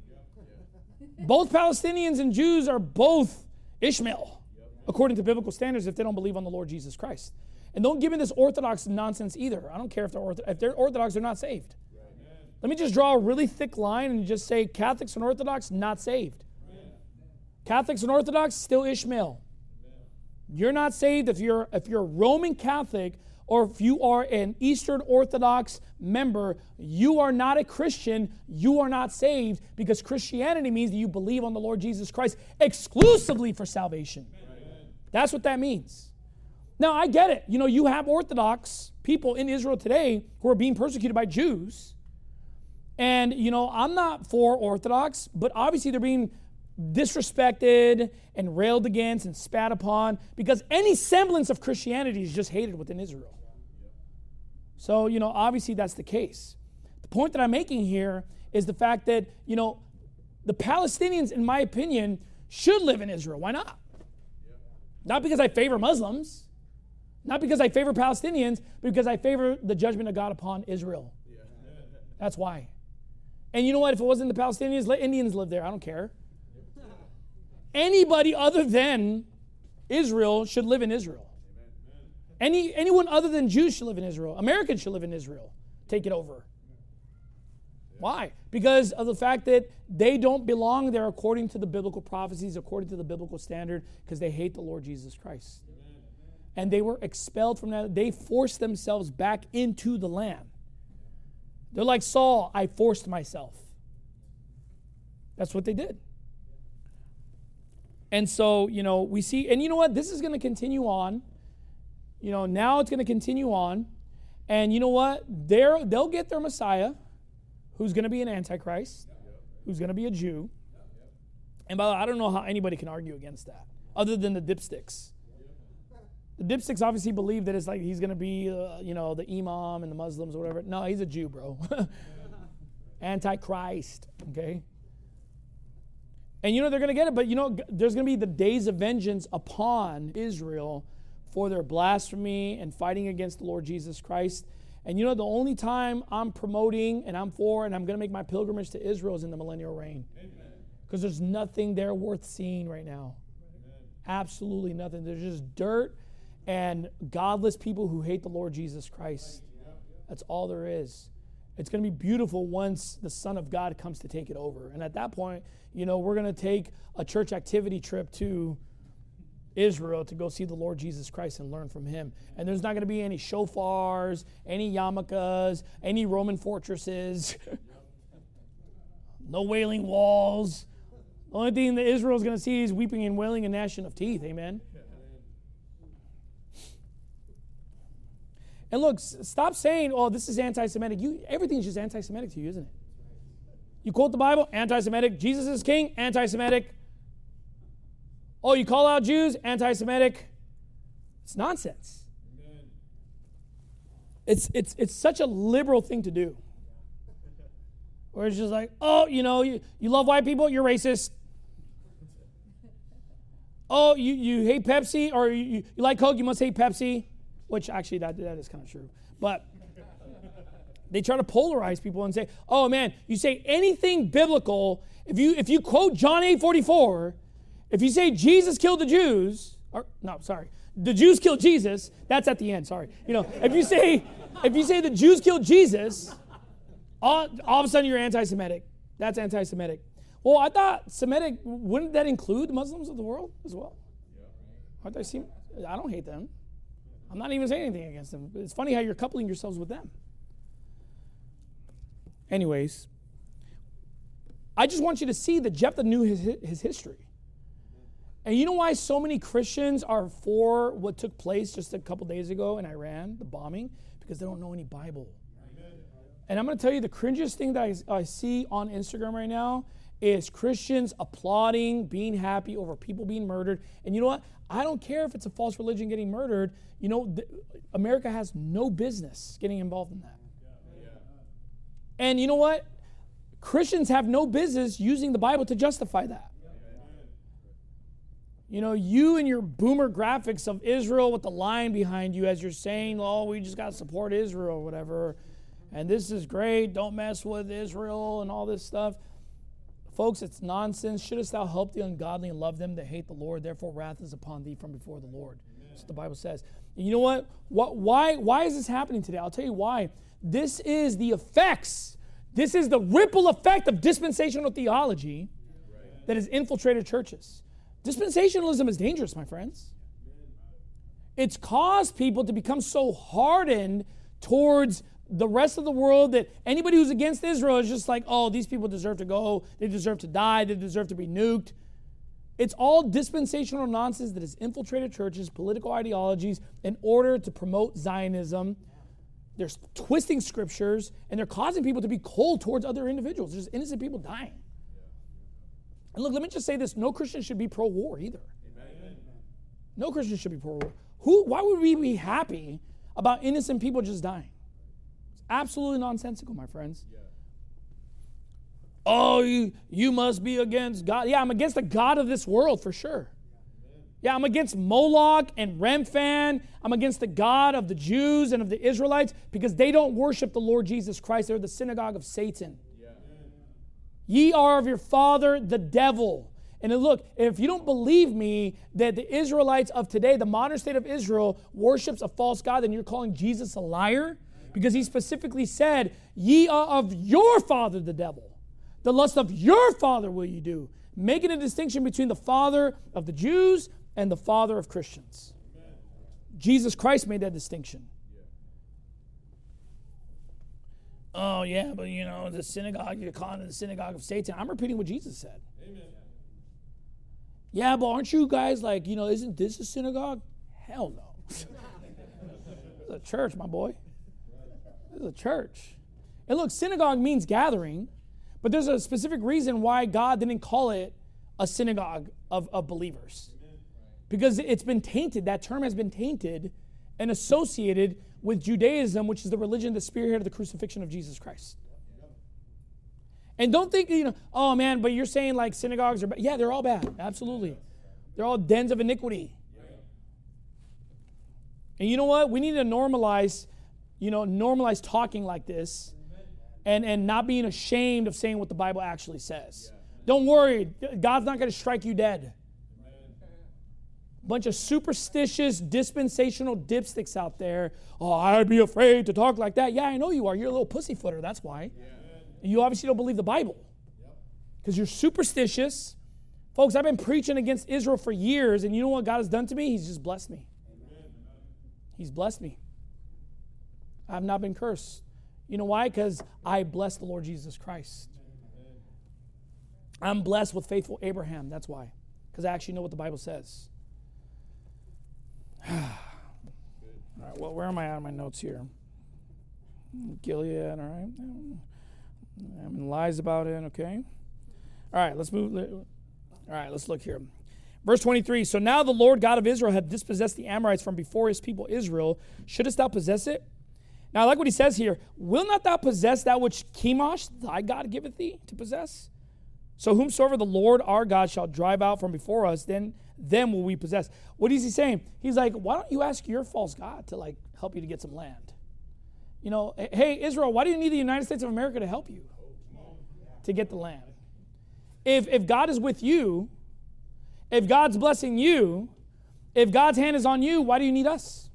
Both Palestinians and Jews are both Ishmael, according to biblical standards, if they don't believe on the Lord Jesus Christ. And don't give me this Orthodox nonsense either. I don't care if they're Orthodox. If they're Orthodox, they're not saved. Amen. Let me just draw a really thick line and just say Catholics and Orthodox, not saved. Amen. Catholics and Orthodox, still Ishmael. Amen. You're not saved if you're if you're a Roman Catholic or if you are an Eastern Orthodox member. You are not a Christian. You are not saved, because Christianity means that you believe on the Lord Jesus Christ exclusively for salvation. Amen. That's what that means. Now, I get it. You know, you have Orthodox people in Israel today who are being persecuted by Jews. And, you know, I'm not for Orthodox, but obviously they're being disrespected and railed against and spat upon because any semblance of Christianity is just hated within Israel. So, you know, obviously that's the case. The point that I'm making here is the fact that, you know, the Palestinians, in my opinion, should live in Israel. Why not? Not because I favor Muslims, not because I favor Palestinians, but because I favor the judgment of God upon Israel. That's why. And you know what? If it wasn't the Palestinians, let Indians live there. I don't care. Anybody other than Israel should live in Israel. Any anyone other than Jews should live in Israel. Americans should live in Israel. Take it over. Why? Because of the fact that they don't belong there according to the biblical prophecies, according to the biblical standard, because they hate the Lord Jesus Christ. And they were expelled from that. They forced themselves back into the land. They're like Saul, I forced myself. That's what they did. And so, you know, we see, and you know what? This is going to continue on. You know, now it's going to continue on. And you know what? They're, they'll get their Messiah, who's going to be an Antichrist, who's going to be a Jew. And by the way, I don't know how anybody can argue against that, other than the dipsticks. The dipsticks obviously believe that it's like he's going to be, uh, you know, the imam and the Muslims or whatever. No, he's a Jew, bro. Antichrist, okay? And you know they're going to get it, but you know there's going to be the days of vengeance upon Israel for their blasphemy and fighting against the Lord Jesus Christ. And you know the only time I'm promoting and I'm for and I'm going to make my pilgrimage to Israel is in the millennial reign. Because there's nothing there worth seeing right now. Amen. Absolutely nothing. There's just dirt and godless people who hate the Lord Jesus Christ. That's all there is. It's going to be beautiful once the Son of God comes to take it over. And at that point, you know, we're going to take a church activity trip to Israel to go see the Lord Jesus Christ and learn from him. And there's not going to be any shofars, any yarmulkes, any Roman fortresses, no wailing walls. The only thing that Israel is going to see is weeping and wailing and gnashing of teeth. Amen. And look, stop saying, oh, this is anti-Semitic. You, everything's just anti-Semitic to you, isn't it? You quote the Bible, anti-Semitic. Jesus is king, anti-Semitic. Oh, you call out Jews, anti-Semitic. It's nonsense. Amen. It's, it's, it's such a liberal thing to do. Where it's just like, oh, you know, you, you love white people, you're racist. Oh, you, you hate Pepsi, or you, you like Coke, you must hate Pepsi. Which actually, that, that is kind of true. But they try to polarize people and say, oh man, you say anything biblical, if you if you quote John eight forty-four, if you say Jesus killed the Jews, or no, sorry, the Jews killed Jesus, that's at the end, sorry. You know, if you say if you say the Jews killed Jesus, all, all of a sudden you're anti-Semitic. That's anti-Semitic. Well, I thought Semitic, wouldn't that include Muslims of the world as well? Aren't they seem, I don't hate them. I'm not even saying anything against them. It's funny how you're coupling yourselves with them. Anyways, I just want you to see that Jephthah knew his, his history. And you know why so many Christians are for what took place just a couple days ago in Iran, the bombing? Because they don't know any Bible. Amen. And I'm going to tell you the cringiest thing that I, I see on Instagram right now is Christians applauding, being happy over people being murdered. And you know what? I don't care if it's a false religion getting murdered. You know, th- America has no business getting involved in that. Yeah. Yeah. And you know what? Christians have no business using the Bible to justify that. Yeah. You know, you and your boomer graphics of Israel with the line behind you as you're saying, oh, we just got to support Israel or whatever. And this is great. Don't mess with Israel and all this stuff. Folks, it's nonsense. Shouldest thou help the ungodly and love them that hate the Lord? Therefore, wrath is upon thee from before the Lord. Amen. That's what the Bible says. And you know what? what? Why, why is this happening today? I'll tell you why. This is the effects. This is the ripple effect of dispensational theology that has infiltrated churches. Dispensationalism is dangerous, my friends. It's caused people to become so hardened towards the rest of the world that anybody who's against Israel is just like, oh, these people deserve to go, they deserve to die, they deserve to be nuked. It's all dispensational nonsense that has infiltrated churches, political ideologies, in order to promote Zionism. They're twisting scriptures, and they're causing people to be cold towards other individuals. There's innocent people dying. And look, let me just say this. No Christian should be pro-war either. Amen. No Christian should be pro-war. Who? Why would we be happy about innocent people just dying? Absolutely nonsensical, my friends. Yeah. Oh, you, you must be against God. Yeah, I'm against the God of this world for sure. Yeah, I'm against Moloch and Remphan. I'm against the God of the Jews and of the Israelites because they don't worship the Lord Jesus Christ. They're the synagogue of Satan. Yeah. Ye are of your father, the devil. And then look, if you don't believe me that the Israelites of today, the modern state of Israel, worships a false God, then you're calling Jesus a liar. Because he specifically said, ye are of your father the devil. The lust of your father will you do. Making a distinction between the father of the Jews and the father of Christians. Amen. Jesus Christ made that distinction. Yeah. Oh yeah, but you know, the synagogue, you're calling it the synagogue of Satan. I'm repeating what Jesus said. Amen. Yeah, but aren't you guys like, you know, isn't this a synagogue? Hell no. It's a church, my boy. This is a church. And look, synagogue means gathering, but there's a specific reason why God didn't call it a synagogue of, of believers. Because it's been tainted. That term has been tainted and associated with Judaism, which is the religion that spearheaded the crucifixion of Jesus Christ. And don't think, you know, oh man, but you're saying like synagogues are bad. Yeah, they're all bad. Absolutely. They're all dens of iniquity. And you know what? We need to normalize You know, normalize talking like this and, and not being ashamed of saying what the Bible actually says. Yeah. Don't worry. God's not going to strike you dead. Amen. bunch of superstitious, dispensational dipsticks out there. Oh, I'd be afraid to talk like that. Yeah, I know you are. You're a little pussyfooter, that's why. Yeah. And you obviously don't believe the Bible. Because you're superstitious. Folks, I've been preaching against Israel for years, and you know what God has done to me? He's just blessed me. Amen. He's blessed me. I have not been cursed. You know why? Because I bless the Lord Jesus Christ. Amen. I'm blessed with faithful Abraham. That's why. Because I actually know what the Bible says. All right, well, where am I at on my notes here? Gilead, all right. Ammon lies about it, okay. All right, let's move. All right, let's look here. Verse twenty-three, so now the Lord God of Israel hath dispossessed the Amorites from before his people Israel. Shouldest thou possess it? Now I like what he says here. Will not thou possess that which Chemosh thy God giveth thee to possess? So whomsoever the Lord our God shall drive out from before us, then them will we possess. What is he saying? He's like, why don't you ask your false God to like help you to get some land? You know, hey, Israel, why do you need the United States of America to help you to get the land? If, if God is with you, if God's blessing you, if God's hand is on you, why do you need us?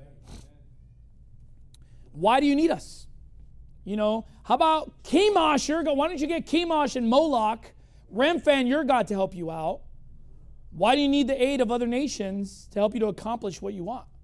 Why do you need us? You know, how about Chemosh, your God? Why don't you get Chemosh and Moloch, Remphan, your God, to help you out? Why do you need the aid of other nations to help you to accomplish what you want?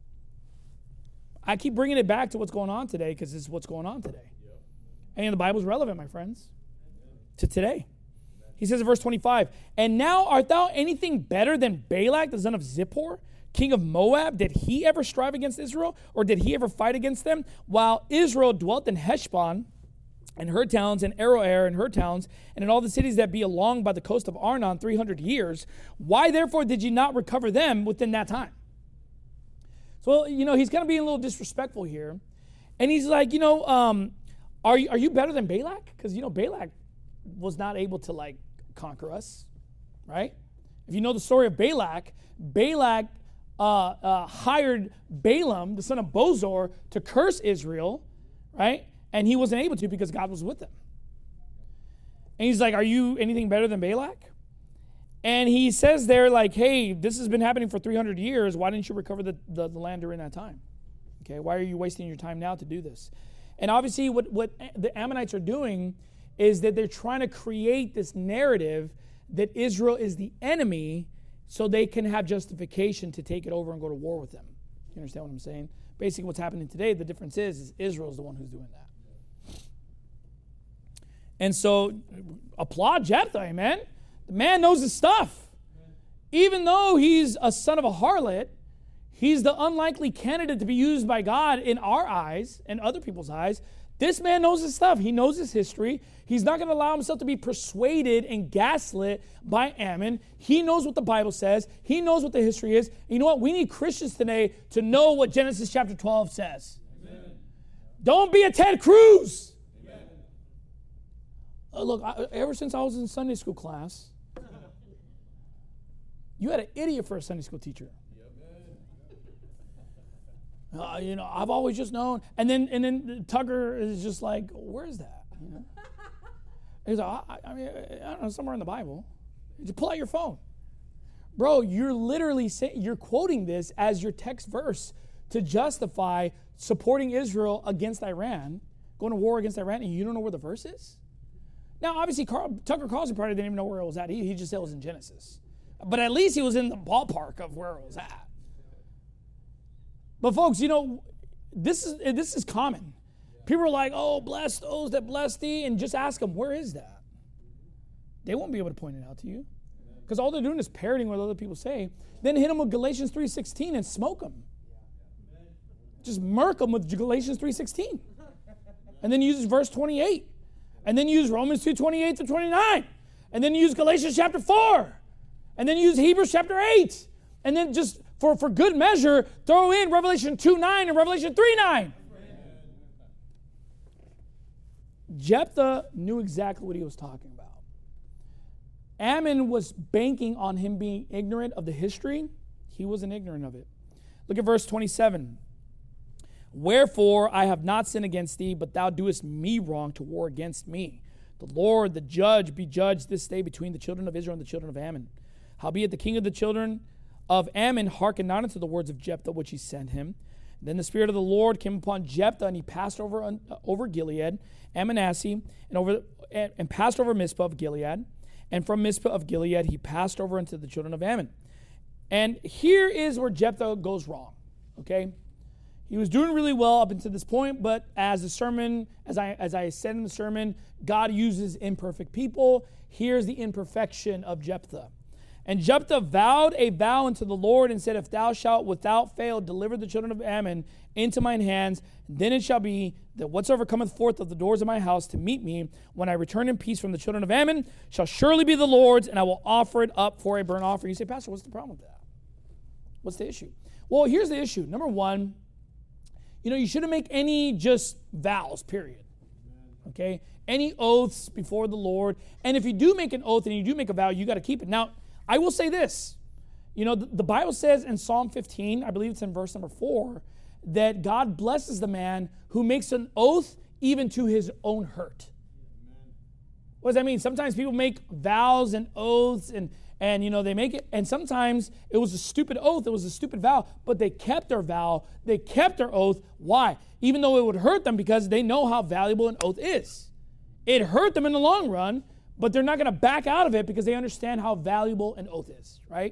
I keep bringing it back to what's going on today because this is what's going on today. And the Bible's relevant, my friends, to today. He says in verse twenty-five, and now art thou anything better than Balak, the son of Zippor, king of Moab? Did he ever strive against Israel, or did he ever fight against them? While Israel dwelt in Heshbon and her towns, and Aroer and her towns, and in all the cities that be along by the coast of Arnon three hundred years, why therefore did ye not recover them within that time? So, you know, he's kind of being a little disrespectful here. And he's like, you know, um, are, you, are you better than Balak? Because, you know, Balak was not able to, like, conquer us, right? If you know the story of Balak, Balak uh, uh, hired Balaam, the son of Bozor, to curse Israel, right? And he wasn't able to because God was with him. And he's like, are you anything better than Balak? And he says there, like, hey, this has been happening for three hundred years. Why didn't you recover the, the, the land during that time? Okay, why are you wasting your time now to do this? And obviously what, what the Ammonites are doing is that they're trying to create this narrative that Israel is the enemy so they can have justification to take it over and go to war with them. You understand what I'm saying? Basically what's happening today, the difference is, is Israel's the one who's doing that. And so applaud Jephthah, amen? The man knows his stuff. Even though he's a son of a harlot, he's the unlikely candidate to be used by God in our eyes and other people's eyes. This man knows his stuff. He knows his history. He's not going to allow himself to be persuaded and gaslit by Ammon. He knows what the Bible says. He knows what the history is. And you know what? We need Christians today to know what Genesis chapter twelve says. Amen. Don't be a Ted Cruz. Uh, look, I, ever since I was in Sunday school class, you had an idiot for a Sunday school teacher. Uh, you know, I've always just known. And then and then Tucker is just like, where is that? You know? He's like, I, I mean, I don't know, somewhere in the Bible. Just pull out your phone. Bro, you're literally saying, you're quoting this as your text verse to justify supporting Israel against Iran, going to war against Iran, and you don't know where the verse is? Now, obviously, Carl, Tucker Carlson probably didn't even know where it was at. He, he just said it was in Genesis. But at least he was in the ballpark of where it was at. But folks, you know, this is this is common. People are like, oh, bless those that bless thee, and just ask them, where is that? They won't be able to point it out to you. Because all they're doing is parroting what other people say. Then hit them with Galatians three sixteen and smoke them. Just murk them with Galatians three sixteen. And then use verse twenty-eight. And then use Romans two twenty-eight to twenty-nine. And then use Galatians chapter four. And then use Hebrews chapter eight. And then just, for, for good measure, throw in Revelation two nine and Revelation three nine. Jephthah knew exactly what he was talking about. Ammon was banking on him being ignorant of the history. He wasn't ignorant of it. Look at verse twenty-seven. Wherefore I have not sinned against thee, but thou doest me wrong to war against me. The Lord, the judge, be judged this day between the children of Israel and the children of Ammon. Howbeit the king of the children of Ammon hearkened not unto the words of Jephthah which he sent him. Then the Spirit of the Lord came upon Jephthah, and he passed over uh, over Gilead and Manasseh, and over and, and passed over Mizpah of Gilead. And from Mizpah of Gilead he passed over unto the children of Ammon. And here is where Jephthah goes wrong. Okay, he was doing really well up until this point, but as the sermon, as I as I said in the sermon, God uses imperfect people. Here's the imperfection of Jephthah. And Jephthah vowed a vow unto the Lord and said, if thou shalt without fail deliver the children of Ammon into mine hands, then it shall be that whatsoever cometh forth of the doors of my house to meet me, when I return in peace from the children of Ammon, shall surely be the Lord's, and I will offer it up for a burnt offering. You say, Pastor, what's the problem with that? What's the issue? Well, here's the issue. Number one, you know, you shouldn't make any just vows, period. Okay? Any oaths before the Lord. And if you do make an oath and you do make a vow, you got to keep it. Now, I will say this. You know, the, the Bible says in Psalm fifteen, I believe it's in verse number four, that God blesses the man who makes an oath even to his own hurt. What does that mean? Sometimes people make vows and oaths and, and, you know, they make it. And sometimes it was a stupid oath. It was a stupid vow. But they kept their vow. They kept their oath. Why? Even though it would hurt them, because they know how valuable an oath is. It hurt them in the long run, but they're not going to back out of it because they understand how valuable an oath is, right?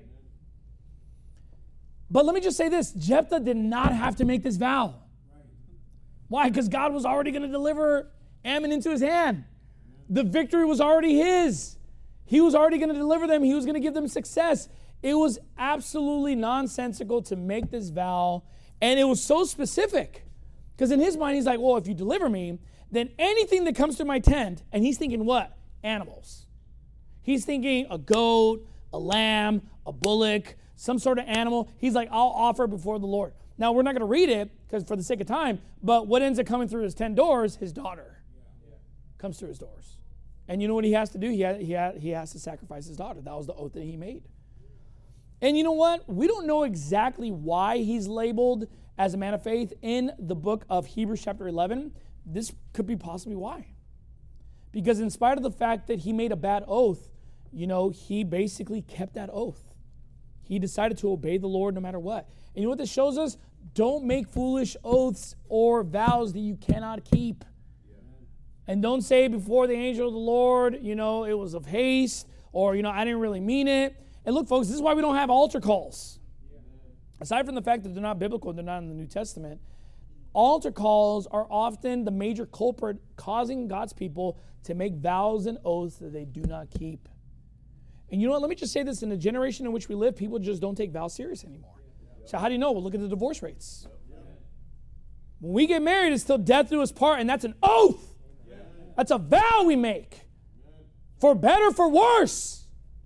But let me just say this. Jephthah did not have to make this vow. Why? Because God was already going to deliver Ammon into his hand. The victory was already his. He was already going to deliver them. He was going to give them success. It was absolutely nonsensical to make this vow. And it was so specific. Because in his mind, he's like, well, if you deliver me, then anything that comes to my tent, and he's thinking what? Animals. He's thinking a goat, a lamb, a bullock, some sort of animal. He's like, I'll offer it before the Lord. Now, we're not going to read it because for the sake of time, but what ends up coming through his ten doors? His daughter comes through his doors. And you know what he has to do? He, ha- he, ha- he has to sacrifice his daughter. That was the oath that he made. And you know what? We don't know exactly why he's labeled as a man of faith in the book of Hebrews chapter eleven. This could be possibly why. Because in spite of the fact that he made a bad oath, you know, he basically kept that oath. He decided to obey the Lord no matter what. And you know what this shows us? Don't make foolish oaths or vows that you cannot keep. And don't say before the angel of the Lord, you know, it was of haste, or, you know, I didn't really mean it. And look, folks, this is why we don't have altar calls. Aside from the fact that they're not biblical, they're not in the New Testament, altar calls are often the major culprit causing God's people to make vows and oaths that they do not keep. And you know what? Let me just say this. In the generation in which we live, people just don't take vows serious anymore. So how do you know? Well, look at the divorce rates. When we get married, it's till death do us part, and that's an oath. That's a vow we make. For better, for worse.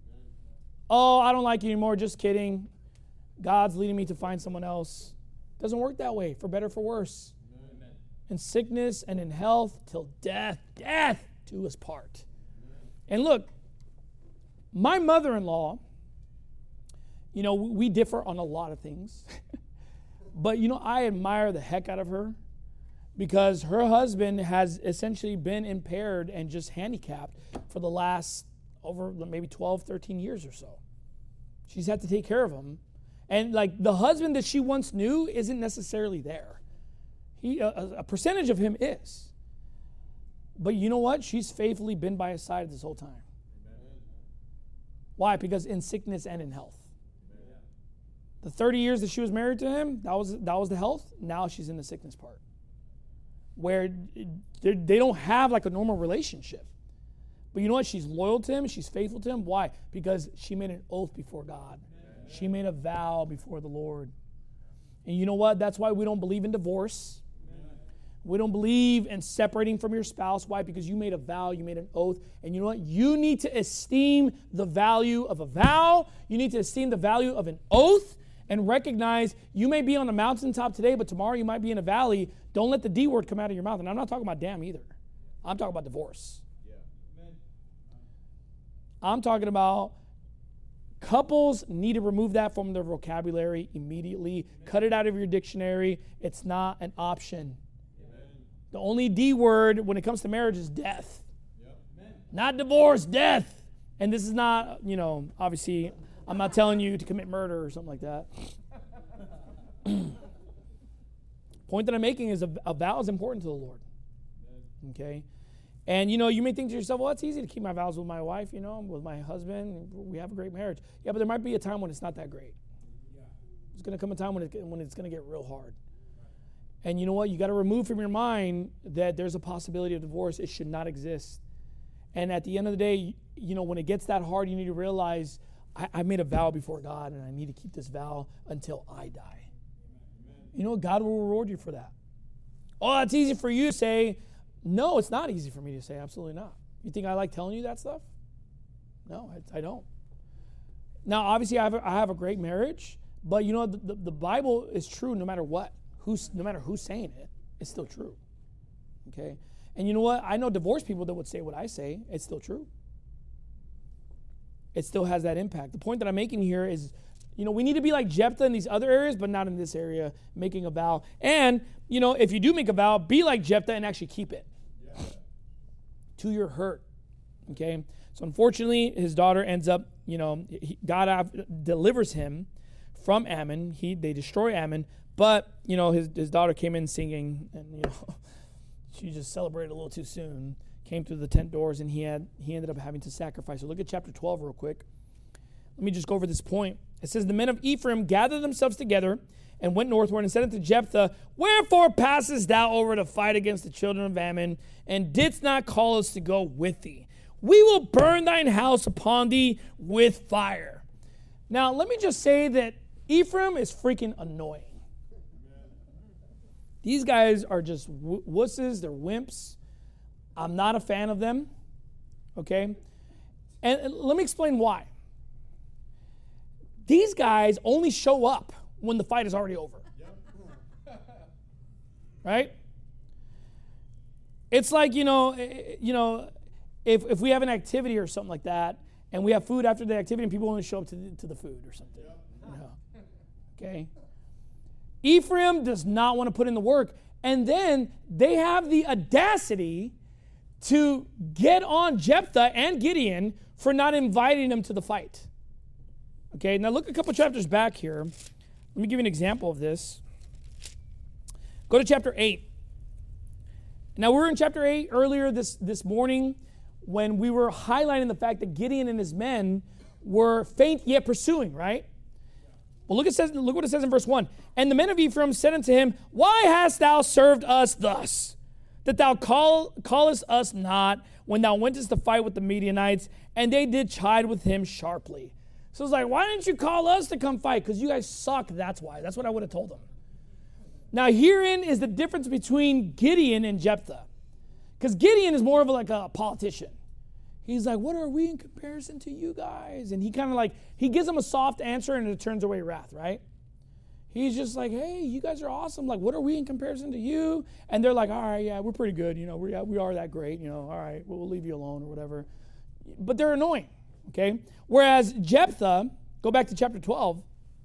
Oh, I don't like you anymore. Just kidding. God's leading me to find someone else. Doesn't work that way. For better, for worse. Amen. In sickness and in health, till death, death do us part. And look, my mother-in-law, you know, we differ on a lot of things. But, you know, I admire the heck out of her because her husband has essentially been impaired and just handicapped for the last over maybe twelve, thirteen years or so. She's had to take care of him. And like the husband that she once knew isn't necessarily there. He, a, a percentage of him is. But you know what? She's faithfully been by his side this whole time. Amen. Why? Because in sickness and in health. Amen. The thirty years that she was married to him, that was that was the health. Now she's in the sickness part. Where they don't have like a normal relationship. But you know what? She's loyal to him. She's faithful to him. Why? Because she made an oath before God. Amen. She made a vow before the Lord. And you know what? That's why we don't believe in divorce. Amen. We don't believe in separating from your spouse. Why? Because you made a vow. You made an oath. And you know what? You need to esteem the value of a vow. You need to esteem the value of an oath. And recognize you may be on the mountaintop today, but tomorrow you might be in a valley. Don't let the D word come out of your mouth. And I'm not talking about damn either. I'm talking about divorce. Yeah. Amen. I'm talking about couples need to remove that from their vocabulary immediately. Amen. Cut it out of your dictionary. It's not an option. Amen. The only D word when it comes to marriage is death. Yep. Not divorce, death. And this is not, you know, obviously, I'm not telling you to commit murder or something like that. Point that I'm making is a, a vow is important to the Lord. Okay? And, you know, you may think to yourself, well, it's easy to keep my vows with my wife, you know, with my husband. We have a great marriage. Yeah, but there might be a time when it's not that great. There's going to come a time when, it, when it's going to get real hard. And you know what? You got to remove from your mind that there's a possibility of divorce. It should not exist. And at the end of the day, you know, when it gets that hard, you need to realize I, I made a vow before God, and I need to keep this vow until I die. You know, God will reward you for that. Oh, it's easy for you to say. No, it's not easy for me to say. Absolutely not. You think I like telling you that stuff? No, I, I don't. Now, obviously, I have a, I have a great marriage, but you know, the, the, the Bible is true no matter what. Who's no matter who's saying it, it's still true. Okay, and you know what? I know divorced people that would say what I say. It's still true. It still has that impact. The point that I'm making here is, you know, we need to be like Jephthah in these other areas, but not in this area, making a vow. And, you know, if you do make a vow, be like Jephthah and actually keep it. Yeah. To your hurt. Okay? So unfortunately, his daughter ends up, you know, he, God delivers him from Ammon. He They destroy Ammon, but, you know, his, his daughter came in singing, and, you know, she just celebrated a little too soon, came through the tent doors, and he had he ended up having to sacrifice. So look at chapter twelve real quick. Let me just go over this point. It says, the men of Ephraim gathered themselves together and went northward and said unto Jephthah, wherefore passest thou over to fight against the children of Ammon, and didst not call us to go with thee? We will burn thine house upon thee with fire. Now, let me just say that Ephraim is freaking annoying. These guys are just w- wusses. They're wimps. I'm not a fan of them. Okay? And, and let me explain why. These guys only show up when the fight is already over. Right? It's like, you know, you know, if if we have an activity or something like that, and we have food after the activity, and people only show up to the, to the food or something. You know? Okay? Ephraim does not want to put in the work, and then they have the audacity to get on Jephthah and Gideon for not inviting them to the fight. Okay, now look a couple chapters back here. Let me give you an example of this. Go to chapter eight. Now, we were in chapter eight earlier this, this morning when we were highlighting the fact that Gideon and his men were faint yet pursuing, right? Well, look, it says, look what it says in verse one. And the men of Ephraim said unto him, why hast thou served us thus, that thou call, callest us not when thou wentest to fight with the Midianites? And they did chide with him sharply. So it's like, why didn't you call us to come fight? Because you guys suck, that's why. That's what I would have told them. Now, herein is the difference between Gideon and Jephthah. Because Gideon is more of a, like a politician. He's like, what are we in comparison to you guys? And he kind of like, he gives them a soft answer and it turns away wrath, right? He's just like, hey, you guys are awesome. Like, what are we in comparison to you? And they're like, all right, yeah, we're pretty good. You know, we, we are that great. You know, all right, we'll, we'll leave you alone or whatever. But they're annoying, okay? Whereas Jephthah, go back to chapter twelve.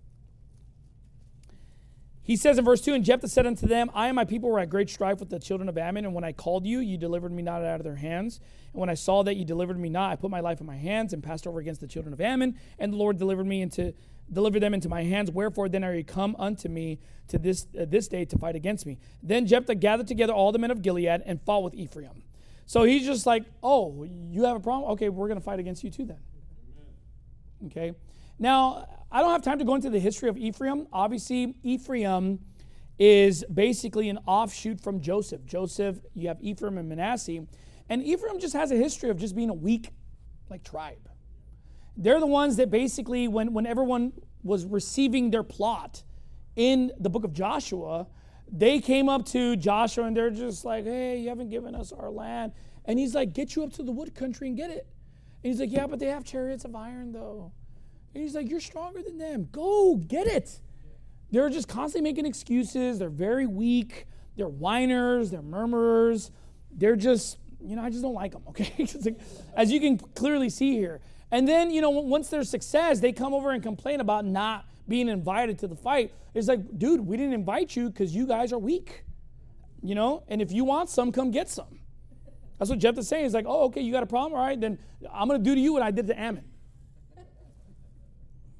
He says in verse two, and Jephthah said unto them, I and my people were at great strife with the children of Ammon, and when I called you, you delivered me not out of their hands. And when I saw that you delivered me not, I put my life in my hands and passed over against the children of Ammon, and the Lord delivered me into delivered them into my hands. Wherefore then are you come unto me to this uh, this day to fight against me? Then Jephthah gathered together all the men of Gilead and fought with Ephraim. So he's just like, oh, you have a problem? Okay, we're going to fight against you too then. Okay. Now, I don't have time to go into the history of Ephraim. Obviously, Ephraim is basically an offshoot from Joseph. Joseph, you have Ephraim and Manasseh. And Ephraim just has a history of just being a weak, like, tribe. They're the ones that basically, when, when everyone was receiving their plot in the book of Joshua, they came up to Joshua and they're just like, hey, you haven't given us our land. And he's like, get you up to the wood country and get it. And he's like, yeah, but they have chariots of iron, though. And he's like, you're stronger than them. Go, get it. They're just constantly making excuses. They're very weak. They're whiners. They're murmurers. They're just, you know, I just don't like them, okay? Like, as you can clearly see here. And then, you know, once there's success, they come over and complain about not being invited to the fight. It's like, dude, we didn't invite you because you guys are weak. You know? And if you want some, come get some. That's what Jephthah's saying. He's like, oh, okay, you got a problem? All right, then I'm going to do to you what I did to Ammon.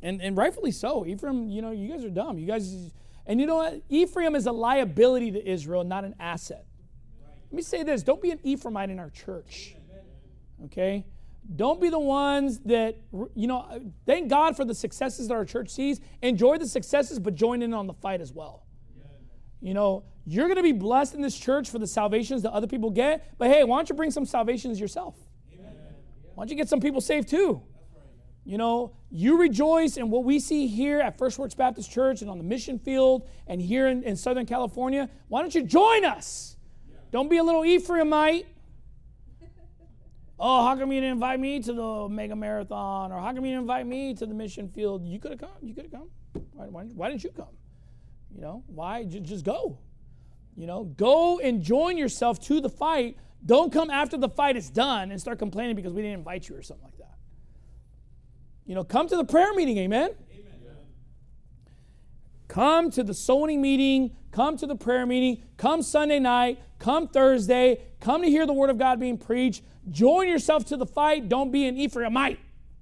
And and rightfully so. Ephraim, you know, you guys are dumb. You guys, and you know what? Ephraim is a liability to Israel, not an asset. Let me say this. Don't be an Ephraimite in our church. Okay? Don't be the ones that, you know, thank God for the successes that our church sees. Enjoy the successes, but join in on the fight as well. You know, you're going to be blessed in this church for the salvations that other people get. But hey, why don't you bring some salvations yourself? Why don't you get some people saved too? You know, you rejoice in what we see here at First Works Baptist Church and on the mission field and here in, in Southern California. Why don't you join us? Don't be a little Ephraimite. Oh, how come you didn't invite me to the mega marathon? Or how come you didn't invite me to the mission field? You could have come. You could have come. Why, why, why didn't you come? You know, why? J- just go. You know, go and join yourself to the fight. Don't come after the fight is done and start complaining because we didn't invite you or something like that. You know, come to the prayer meeting, amen? Amen. Come to the sowing meeting. Come to the prayer meeting. Come Sunday night. Come Thursday. Come to hear the word of God being preached. Join yourself to the fight. Don't be an Ephraimite.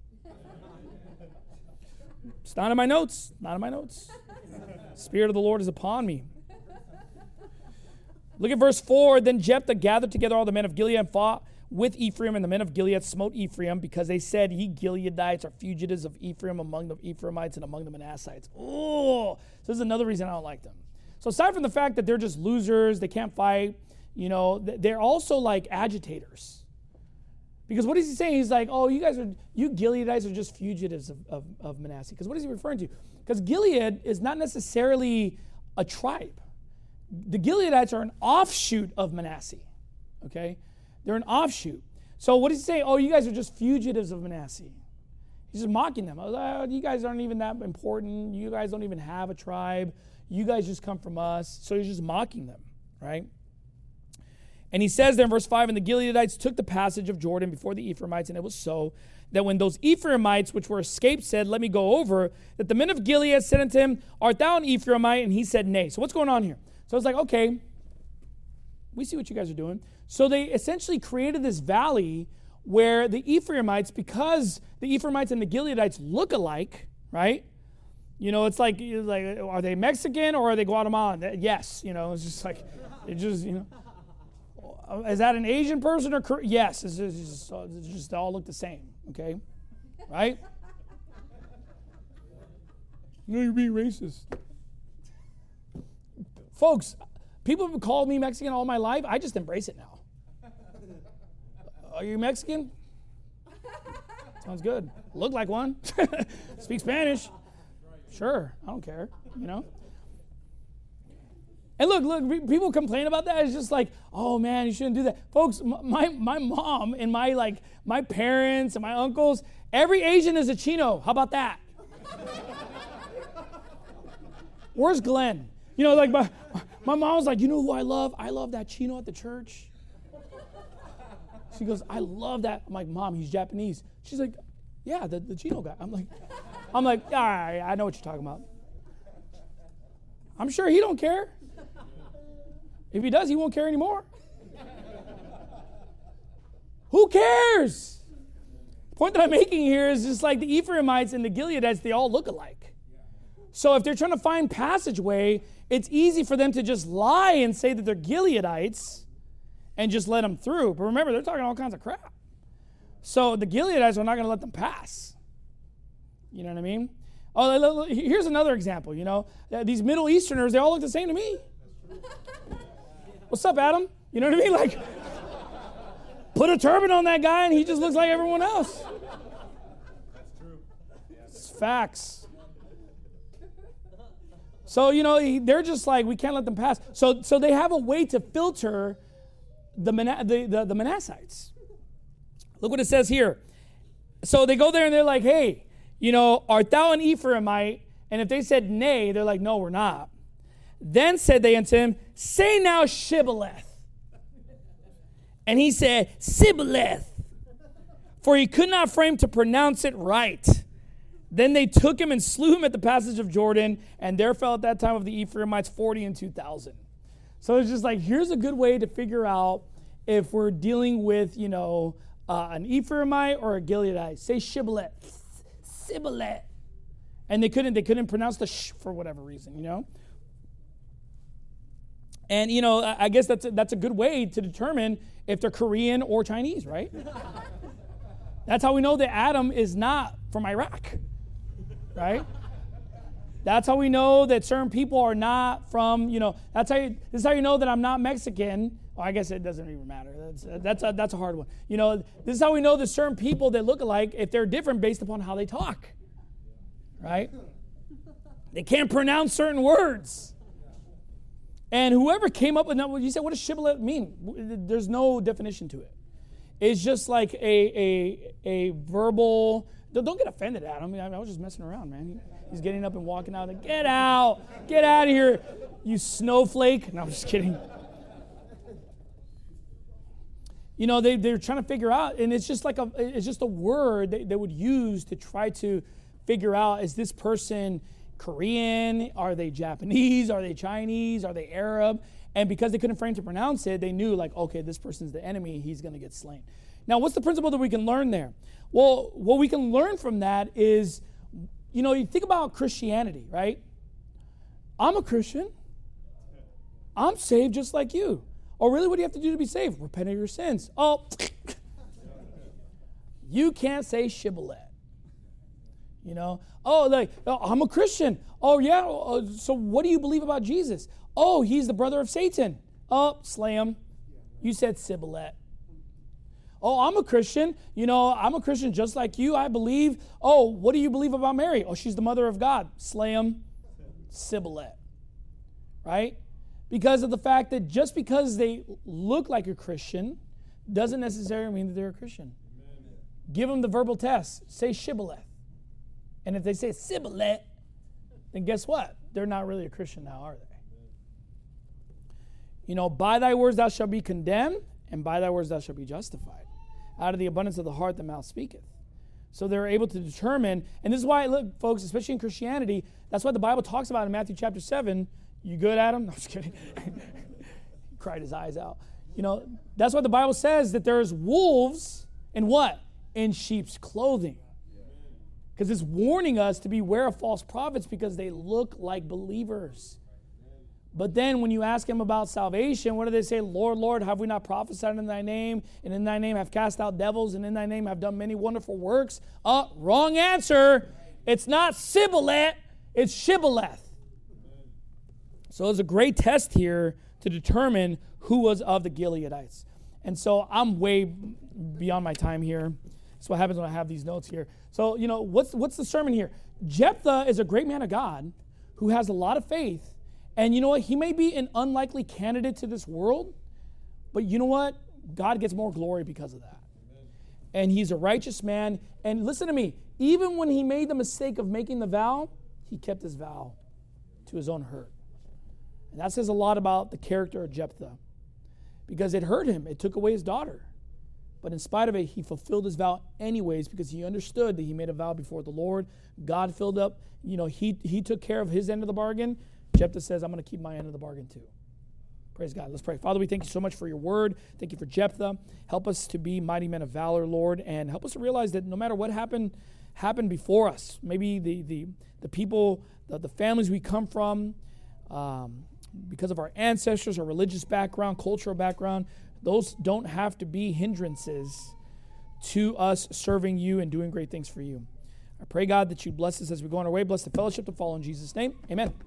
It's not in my notes. Not in my notes. Spirit of the Lord is upon me. Look at verse four. Then Jephthah gathered together all the men of Gilead and fought with Ephraim, and the men of Gilead smote Ephraim because they said, ye Gileadites are fugitives of Ephraim among the Ephraimites and among the Manassites. Oh, so this is another reason I don't like them. So aside from the fact that they're just losers, they can't fight, you know, they're also like agitators. Because what is he saying? He's like, oh, you guys are, you Gileadites are just fugitives of, of, of Manasseh. Because what is he referring to? Because Gilead is not necessarily a tribe. The Gileadites are an offshoot of Manasseh. Okay? They're an offshoot. So what does he say? Oh, you guys are just fugitives of Manasseh. He's just mocking them. Oh, you guys aren't even that important. You guys don't even have a tribe. You guys just come from us. So he's just mocking them, right? And he says there in verse five, and the Gileadites took the passage of Jordan before the Ephraimites, and it was so that when those Ephraimites which were escaped said, let me go over, that the men of Gilead said unto him, art thou an Ephraimite? And he said, nay. So what's going on here? So it's like, okay, we see what you guys are doing. So they essentially created this valley where the Ephraimites, because the Ephraimites and the Gileadites look alike, right? You know, it's like, it's like, are they Mexican or are they Guatemalan? Yes, you know, it's just like, it just, you know. Is that an Asian person or Korean? Yes, it's just, it's just, it's just they all look the same, okay? Right? No, you're being racist. Folks, people have called me Mexican all my life. I just embrace it now. Are you Mexican? Sounds good. Look like one. Speak Spanish. Sure, I don't care, you know? And look, look, people complain about that. It's just like, oh man, you shouldn't do that. Folks, my my mom and my like my parents and my uncles, every Asian is a Chino. How about that? Where's Glenn? You know, like my my mom's like, you know who I love? I love that Chino at the church. She goes, I love that. I'm like, Mom, he's Japanese. She's like, yeah, the, the Chino guy. I'm like, I'm like, all right, I know what you're talking about. I'm sure he don't care. If he does, he won't care anymore. Who cares? The point that I'm making here is just like the Ephraimites and the Gileadites, they all look alike. So if they're trying to find passageway, it's easy for them to just lie and say that they're Gileadites and just let them through. But remember, they're talking all kinds of crap. So the Gileadites are not going to let them pass. You know what I mean? Oh, here's another example, you know. These Middle Easterners, they all look the same to me. What's up, Adam? You know what I mean? Like, put a turban on that guy and he just looks like everyone else. That's true. It's facts. So, you know, they're just like, we can't let them pass. So so they have a way to filter the, the, the, the Manassites. Look what it says here. So they go there and they're like, hey, you know, art thou an Ephraimite? And if they said nay, they're like, no, we're not. Then said they unto him, say now Shibboleth. And he said, Sibboleth. For he could not frame to pronounce it right. Then they took him and slew him at the passage of Jordan, and there fell at that time of the Ephraimites forty and two thousand. So it's just like, here's a good way to figure out if we're dealing with, you know, uh, an Ephraimite or a Gileadite. Say Shibboleth. Sibboleth. And they couldn't they couldn't pronounce the sh for whatever reason, you know? And, you know, I guess that's a, that's a good way to determine if they're Korean or Chinese, right? That's how we know that Adam is not from Iraq, right? That's how we know that certain people are not from, you know, that's how you, this is how you know that I'm not Mexican. Well, I guess it doesn't even matter. That's that's a, that's a hard one. You know, this is how we know that certain people that look alike, if they're different based upon how they talk, right? They can't pronounce certain words. And whoever came up with that, you say, what does shibboleth mean? There's no definition to it. It's just like a a a verbal. Don't get offended, Adam. I, mean, I was just messing around, man. He's getting up and walking out. Like, get out, get out of here, you snowflake. No, I'm just kidding. You know, they they're trying to figure out, and it's just like a it's just a word that they would use to try to figure out, is this person Korean? Are they Japanese? Are they Chinese? Are they Arab? And because they couldn't frame to pronounce it, they knew, like, okay, this person's the enemy. He's going to get slain. Now, what's the principle that we can learn there? Well, what we can learn from that is, you know, you think about Christianity, right? I'm a Christian. I'm saved just like you. Oh, really? What do you have to do to be saved? Repent of your sins. Oh, you can't say shibboleth. You know, oh, like, oh, I'm a Christian. Oh, yeah. Uh, so what do you believe about Jesus? Oh, he's the brother of Satan. Oh, slay him. You said Sibboleth. Oh, I'm a Christian. You know, I'm a Christian just like you. I believe. Oh, what do you believe about Mary? Oh, she's the mother of God. Slay him. Sibboleth. Right? Because of the fact that just because they look like a Christian doesn't necessarily mean that they're a Christian. Amen. Give them the verbal test. Say shibboleth. And if they say Sibboleth, then guess what? They're not really a Christian now, are they? You know, by thy words thou shalt be condemned, and by thy words thou shalt be justified. Out of the abundance of the heart the mouth speaketh. So they're able to determine, and this is why, look, folks, especially in Christianity, that's why the Bible talks about in Matthew chapter seven. You good, Adam? No, I'm just kidding. He cried his eyes out. You know, that's why the Bible says that there's wolves in what? In sheep's clothing. Because it's warning us to beware of false prophets because they look like believers. But then when you ask them about salvation, what do they say? Lord, Lord, have we not prophesied in thy name? And in thy name have cast out devils, and in thy name have done many wonderful works? Uh, wrong answer. It's not Sibboleth, it's Shibboleth. So it's a great test here to determine who was of the Gileadites. And so I'm way beyond my time here. That's what happens when I have these notes here. So, you know, what's what's the sermon here? Jephthah is a great man of God who has a lot of faith. And you know what? He may be an unlikely candidate to this world, but you know what? God gets more glory because of that. Amen. And he's a righteous man. And listen to me, even when he made the mistake of making the vow, he kept his vow to his own hurt. And that says a lot about the character of Jephthah, because it hurt him. It took away his daughter. But in spite of it, he fulfilled his vow anyways because he understood that he made a vow before the Lord. God filled up, you know, he, he took care of his end of the bargain. Jephthah says, I'm going to keep my end of the bargain too. Praise God. Let's pray. Father, we thank you so much for your word. Thank you for Jephthah. Help us to be mighty men of valor, Lord, and help us to realize that no matter what happened happened before us, maybe the the, the people, the, the families we come from, um, because of our ancestors, our religious background, cultural background, those don't have to be hindrances to us serving you and doing great things for you. I pray, God, that you bless us as we go on our way. Bless the fellowship to follow in Jesus' name. Amen.